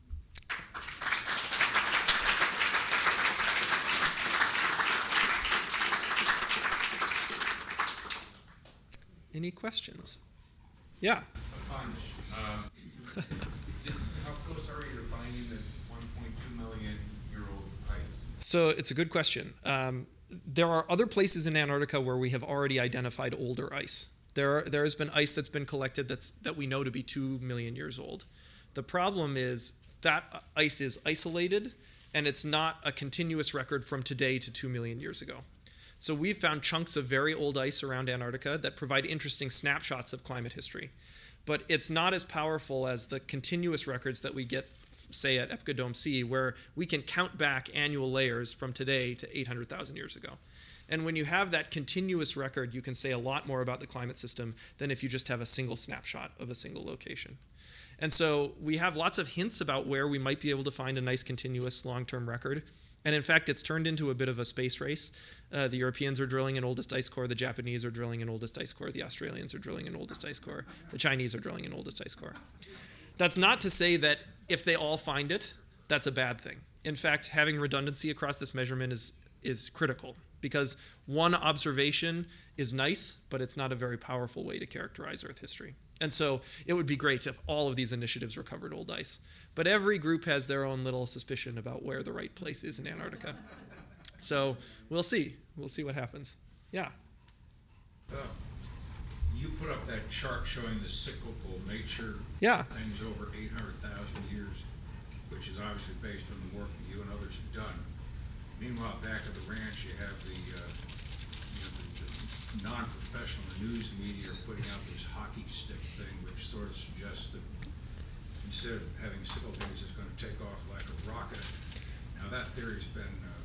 Any questions? Yeah. A bunch. How close are you to finding this 1.2 million year old ice? So it's a good question. There are other places in Antarctica where we have already identified older ice. There has been ice that's been collected that we know to be 2 million years old. The problem is that ice is isolated, and it's not a continuous record from today to 2 million years ago. So we've found chunks of very old ice around Antarctica that provide interesting snapshots of climate history. But it's not as powerful as the continuous records that we get, say, at Epicodome C, where we can count back annual layers from today to 800,000 years ago. And when you have that continuous record, you can say a lot more about the climate system than if you just have a single snapshot of a single location. And so we have lots of hints about where we might be able to find a nice continuous long-term record. And in fact, it's turned into a bit of a space race. The Europeans are drilling an oldest ice core, the Japanese are drilling an oldest ice core, the Australians are drilling an oldest ice core, the Chinese are drilling an oldest ice core. That's not to say that if they all find it, that's a bad thing. In fact, having redundancy across this measurement is critical, because one observation is nice, but it's not a very powerful way to characterize Earth history. And so it would be great if all of these initiatives recovered old ice. But every group has their own little suspicion about where the right place is in Antarctica. So we'll see. We'll see what happens. Yeah. You put up that chart showing the cyclical nature Yeah. of things over 800,000 years, which is obviously based on the work that you and others have done. Meanwhile, back at the ranch, you have the non-professional news media are putting out this hockey stick thing, which sort of suggests that instead of having sickle things, it's going to take off like a rocket. Now, that theory's been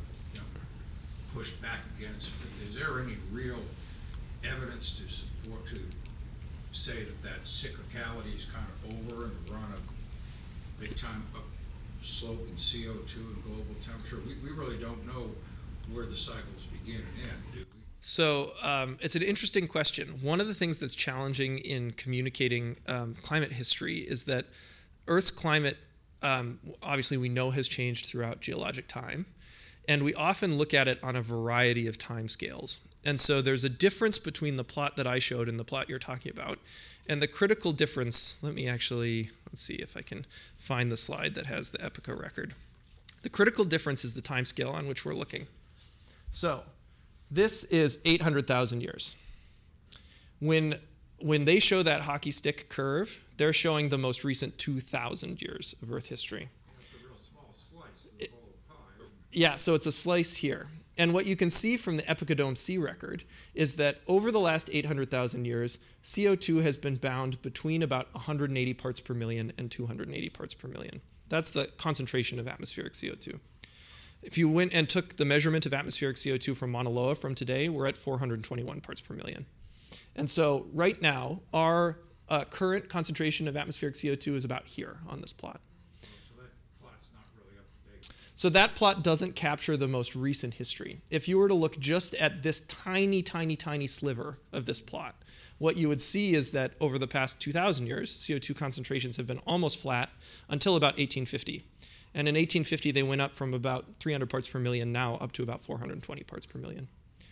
pushed back against, but is there any real evidence to support, to say that cyclicality is kind of over and we're on a big time up slope in CO2 and global temperature? We really don't know where the cycles begin and end, do we? So it's an interesting question. One of the things that's challenging in communicating climate history is that Earth's climate, obviously we know, has changed throughout geologic time. And we often look at it on a variety of time scales. And so there's a difference between the plot that I showed and the plot you're talking about. And the critical difference, let's see if I can find the slide that has the Epica record. The critical difference is the time scale on which we're looking. So this is 800,000 years. When they show that hockey stick curve, they're showing the most recent 2,000 years of Earth history. It's a real small slice of the bowl of pie. Yeah, so it's a slice here. And what you can see from the Epicodome C record is that over the last 800,000 years, CO2 has been bound between about 180 parts per million and 280 parts per million. That's the concentration of atmospheric CO2. If you went and took the measurement of atmospheric CO2 from Mauna Loa from today, we're at 421 parts per million. And so right now, our current concentration of atmospheric CO2 is about here on this plot. So that plot's not really up to date. So that plot doesn't capture the most recent history. If you were to look just at this tiny, tiny, tiny sliver of this plot, what you would see is that over the past 2,000 years, CO2 concentrations have been almost flat until about 1850. And in 1850, they went up from about 300 parts per million now up to about 420 parts per million.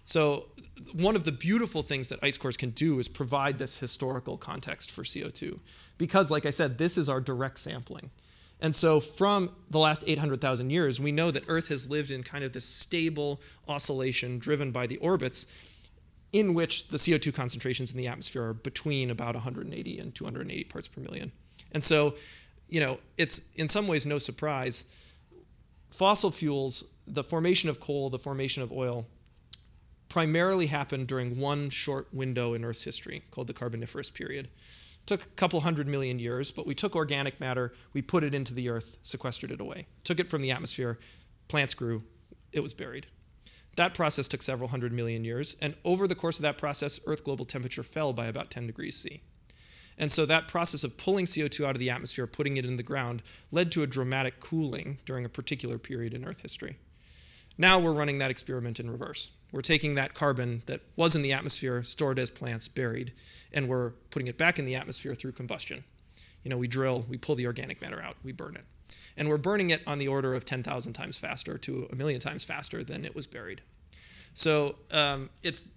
So one of the beautiful things that ice cores can do is provide this historical context for CO2. Because, like I said, this is our direct sampling. And so from the last 800,000 years, we know that Earth has lived in kind of this stable oscillation driven by the orbits in which the CO2 concentrations in the atmosphere are between about 180 and 280 parts per million. And so, it's in some ways no surprise. Fossil fuels, the formation of coal, the formation of oil, primarily happened during one short window in Earth's history called the Carboniferous period. Took a couple 100 million years, but we took organic matter, we put it into the Earth, sequestered it away. Took it from the atmosphere, plants grew, it was buried. That process took several 100 million years, and over the course of that process, Earth global temperature fell by about 10 degrees C. And so that process of pulling CO2 out of the atmosphere, putting it in the ground, led to a dramatic cooling during a particular period in Earth history. Now we're running that experiment in reverse. We're taking that carbon that was in the atmosphere, stored as plants, buried, and we're putting it back in the atmosphere through combustion. We drill, we pull the organic matter out, we burn it. And we're burning it on the order of 10,000 times faster to 1 million times faster than it was buried. So it's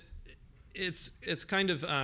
kind of,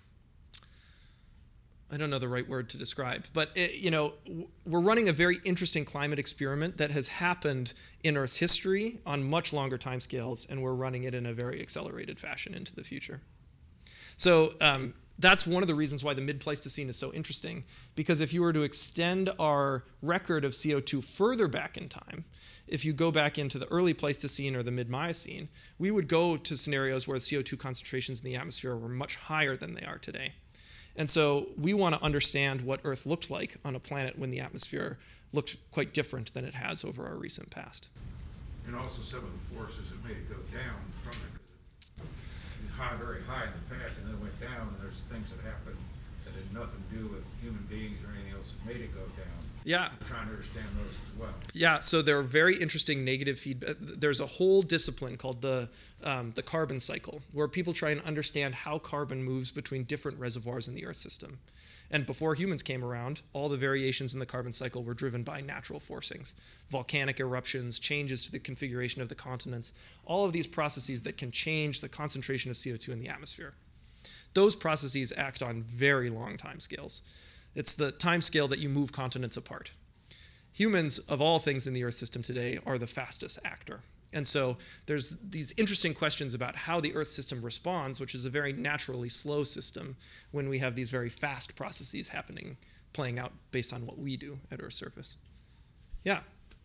I don't know the right word to describe, but we're running a very interesting climate experiment that has happened in Earth's history on much longer timescales, and we're running it in a very accelerated fashion into the future. So that's one of the reasons why the mid-Pleistocene is so interesting, because if you were to extend our record of CO2 further back in time, if you go back into the early Pleistocene or the mid-Miocene, we would go to scenarios where CO2 concentrations in the atmosphere were much higher than they are today. And so we want to understand what Earth looked like on a planet when the atmosphere looked quite different than it has over our recent past. And also some of the forces that made it go down from it. It was high, very high in the past, and then it went down, and there's things that happened that had nothing to do with human beings or anything else that made it go down. Yeah. We're trying to understand those as well. Yeah, so there are very interesting negative feedback. There's a whole discipline called the carbon cycle, where people try and understand how carbon moves between different reservoirs in the Earth system. And before humans came around, all the variations in the carbon cycle were driven by natural forcings. Volcanic eruptions, changes to the configuration of the continents, all of these processes that can change the concentration of CO2 in the atmosphere. Those processes act on very long time scales. It's the time scale that you move continents apart. Humans, of all things in the Earth system today, are the fastest actor. And so there's these interesting questions about how the Earth system responds, which is a very naturally slow system, when we have these very fast processes happening, playing out based on what we do at Earth's surface. Yeah?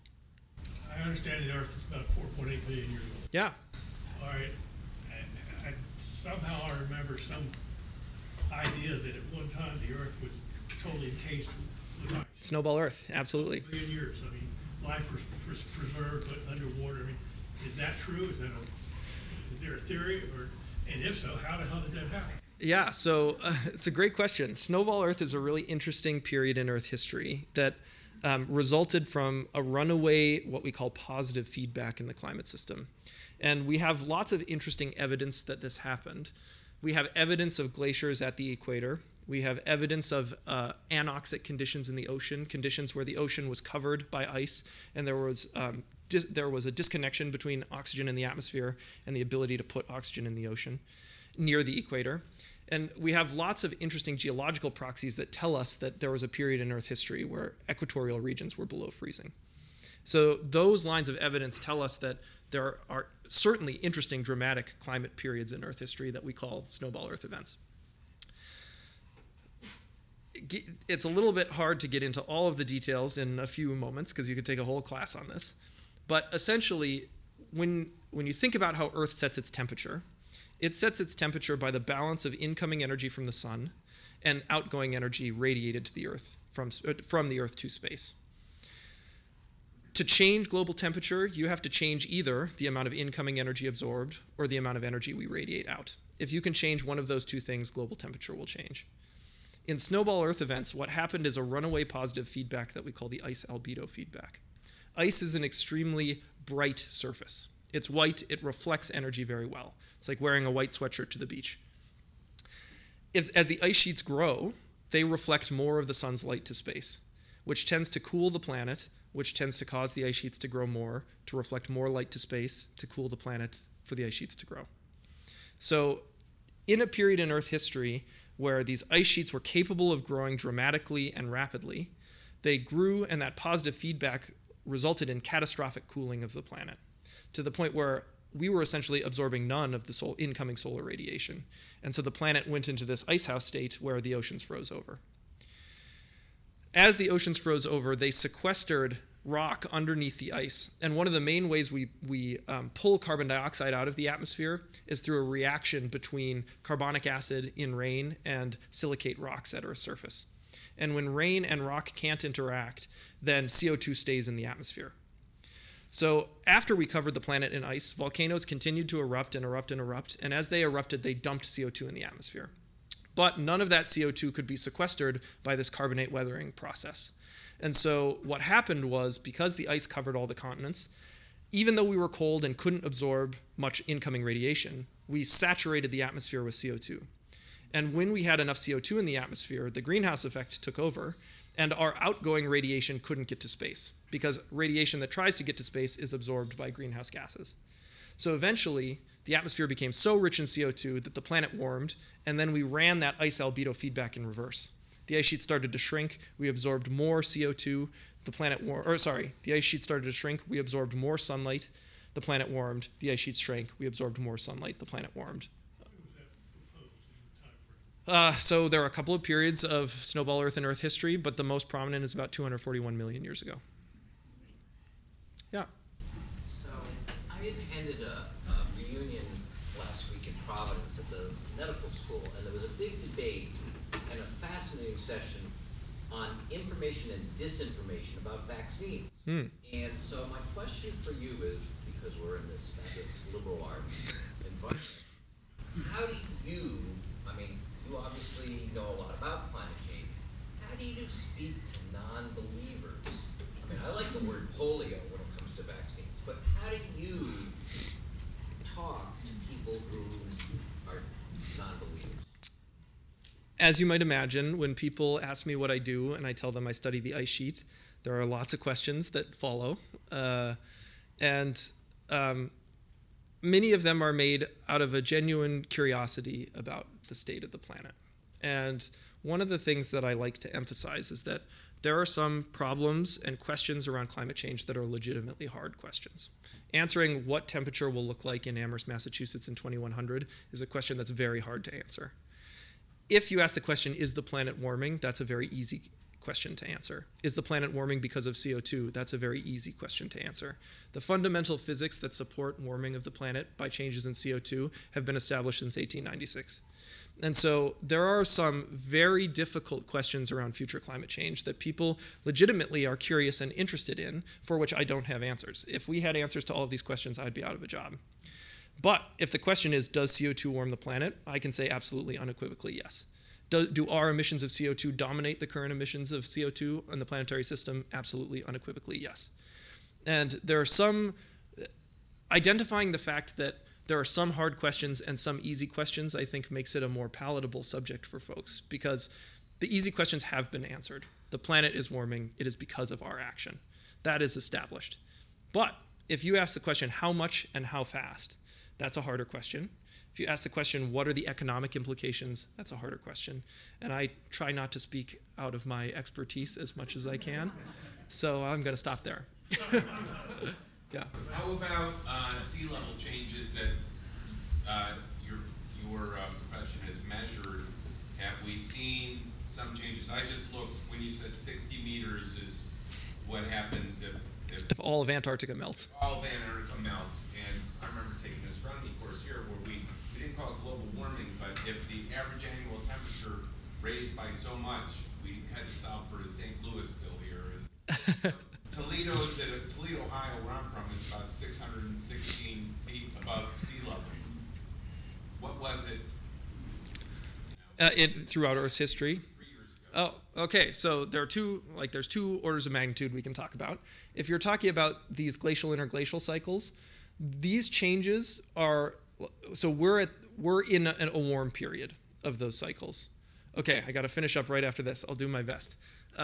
I understand the Earth is about 4.8 billion years old. Yeah. All right. Somehow I remember some idea that at one time the Earth was totally encased with ice. Snowball Earth, absolutely. A billion years. I mean, life was preserved but underwater. I mean, is that true? Is there a theory? And if so, how the hell did that happen? Yeah, so it's a great question. Snowball Earth is a really interesting period in Earth history that resulted from a runaway, what we call positive feedback in the climate system. And we have lots of interesting evidence that this happened. We have evidence of glaciers at the equator. We have evidence of anoxic conditions in the ocean, conditions where the ocean was covered by ice, and there was a disconnection between oxygen in the atmosphere and the ability to put oxygen in the ocean near the equator. And we have lots of interesting geological proxies that tell us that there was a period in Earth history where equatorial regions were below freezing. So those lines of evidence tell us that there are certainly interesting dramatic climate periods in Earth history that we call snowball Earth events. It's a little bit hard to get into all of the details in a few moments because you could take a whole class on this. But essentially, when you think about how Earth sets its temperature, it sets its temperature by the balance of incoming energy from the sun and outgoing energy radiated to the Earth from the Earth to space. To change global temperature, you have to change either the amount of incoming energy absorbed or the amount of energy we radiate out. If you can change one of those two things, global temperature will change. In snowball Earth events, what happened is a runaway positive feedback that we call the ice albedo feedback. Ice is an extremely bright surface. It's white, it reflects energy very well. It's like wearing a white sweatshirt to the beach. As the ice sheets grow, they reflect more of the sun's light to space, which tends to cool the planet, which tends to cause the ice sheets to grow more, to reflect more light to space, to cool the planet, for the ice sheets to grow. So in a period in Earth history where these ice sheets were capable of growing dramatically and rapidly, they grew, and that positive feedback resulted in catastrophic cooling of the planet to the point where we were essentially absorbing none of the incoming solar radiation. And so the planet went into this icehouse state where the oceans froze over. As the oceans froze over, they sequestered rock underneath the ice. And one of the main ways we pull carbon dioxide out of the atmosphere is through a reaction between carbonic acid in rain and silicate rocks at Earth's surface. And when rain and rock can't interact, then CO2 stays in the atmosphere. So after we covered the planet in ice, volcanoes continued to erupt and erupt and erupt, and as they erupted, they dumped CO2 in the atmosphere. But none of that CO2 could be sequestered by this carbonate weathering process. And so what happened was, because the ice covered all the continents, even though we were cold and couldn't absorb much incoming radiation, we saturated the atmosphere with CO2. And when we had enough CO2 in the atmosphere, the greenhouse effect took over, and our outgoing radiation couldn't get to space, because radiation that tries to get to space is absorbed by greenhouse gases. So eventually, the atmosphere became so rich in CO2 that the planet warmed, and then we ran that ice albedo feedback in reverse. The ice sheet started to shrink, we absorbed more CO2, the ice sheet started to shrink, we absorbed more sunlight, the planet warmed, the ice sheet shrank, we absorbed more sunlight, the planet warmed. So there are a couple of periods of snowball Earth and Earth history, but the most prominent is about 241 million years ago. Yeah. So I attended a reunion last week in Providence at the medical school, and there was a big debate and a fascinating session on information and disinformation about vaccines. And so my question for you is, because we're in this kind of liberal arts environment, how do you, you obviously know a lot about climate change, how do you speak to non-believers? I like the word polio when it comes to vaccines, but how do you talk to people who are non-believers? As you might imagine, when people ask me what I do and I tell them I study the ice sheet, there are lots of questions that follow. Many of them are made out of a genuine curiosity about the state of the planet. And one of the things that I like to emphasize is that there are some problems and questions around climate change that are legitimately hard questions. Answering what temperature will look like in Amherst, Massachusetts in 2100 is a question that's very hard to answer. If you ask the question, is the planet warming? That's a very easy question to answer. Is the planet warming because of CO2? That's a very easy question to answer. The fundamental physics that support warming of the planet by changes in CO2 have been established since 1896. And so there are some very difficult questions around future climate change that people legitimately are curious and interested in, for which I don't have answers. If we had answers to all of these questions, I'd be out of a job. But if the question is, does CO2 warm the planet? I can say absolutely unequivocally yes. Do our emissions of CO2 dominate the current emissions of CO2 in the planetary system? Absolutely, unequivocally yes. And there are some, identifying the fact that there are some hard questions and some easy questions, I think makes it a more palatable subject for folks, because the easy questions have been answered. The planet is warming, it is because of our action. That is established. But if you ask the question, how much and how fast? That's a harder question. If you ask the question, what are the economic implications? That's a harder question. And I try not to speak out of my expertise as much as I can. So I'm going to stop there. Yeah. How about sea level changes that your profession has measured? Have we seen some changes? I just looked when you said 60 meters is what happens if all of Antarctica melts. All of Antarctica melts. And I remember taking an astronomy course here where we didn't call it global warming, but if the average annual temperature raised by so much, we had to solve for St. Louis still here. Toledo, Ohio, where I'm from, is about 616 feet above sea level. What was it? Throughout Earth's history. Oh, okay. So there's two orders of magnitude we can talk about. If you're talking about these glacial interglacial cycles, these changes are, so we're in a warm period of those cycles. Okay, I got to finish up right after this. I'll do my best.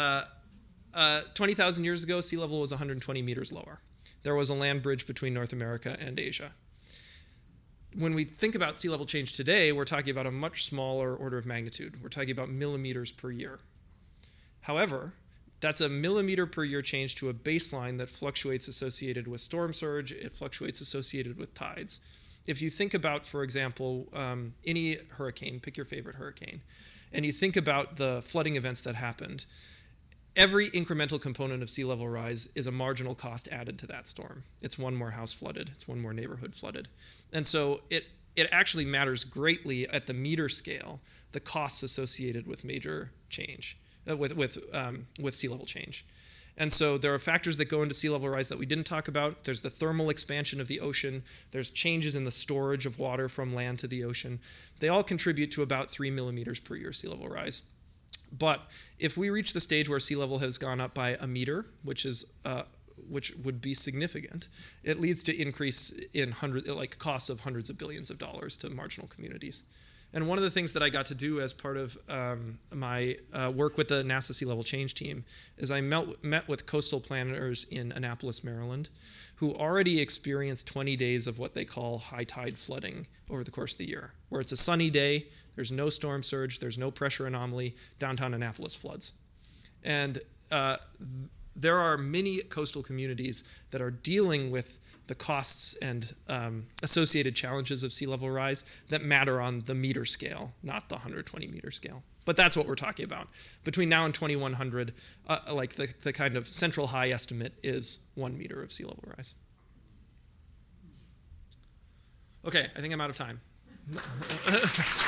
20,000 years ago, sea level was 120 meters lower. There was a land bridge between North America and Asia. when we think about sea level change today, we're talking about a much smaller order of magnitude. We're talking about millimeters per year. However, that's a millimeter per year change to a baseline that fluctuates associated with storm surge. It fluctuates associated with tides. If you think about, for example, any hurricane, pick your favorite hurricane, and you think about the flooding events that happened, every incremental component of sea level rise is a marginal cost added to that storm. It's one more house flooded. It's one more neighborhood flooded. And so it actually matters greatly at the meter scale, the costs associated with major change, with sea level change. And so there are factors that go into sea level rise that we didn't talk about. There's the thermal expansion of the ocean. There's changes in the storage of water from land to the ocean. They all contribute to about 3 millimeters per year sea level rise. But if we reach the stage where sea level has gone up by a meter, which would be significant, it leads to increase in costs of hundreds of billions of dollars to marginal communities. And one of the things that I got to do as part of my work with the NASA Sea Level Change team is I met with coastal planners in Annapolis, Maryland, who already experienced 20 days of what they call high tide flooding over the course of the year, where it's a sunny day, there's no storm surge, there's no pressure anomaly, downtown Annapolis floods. And there are many coastal communities that are dealing with the costs and associated challenges of sea level rise that matter on the meter scale, not the 120 meter scale. But that's what we're talking about. Between now and 2100, the kind of central high estimate is 1 meter of sea level rise. Okay, I think I'm out of time.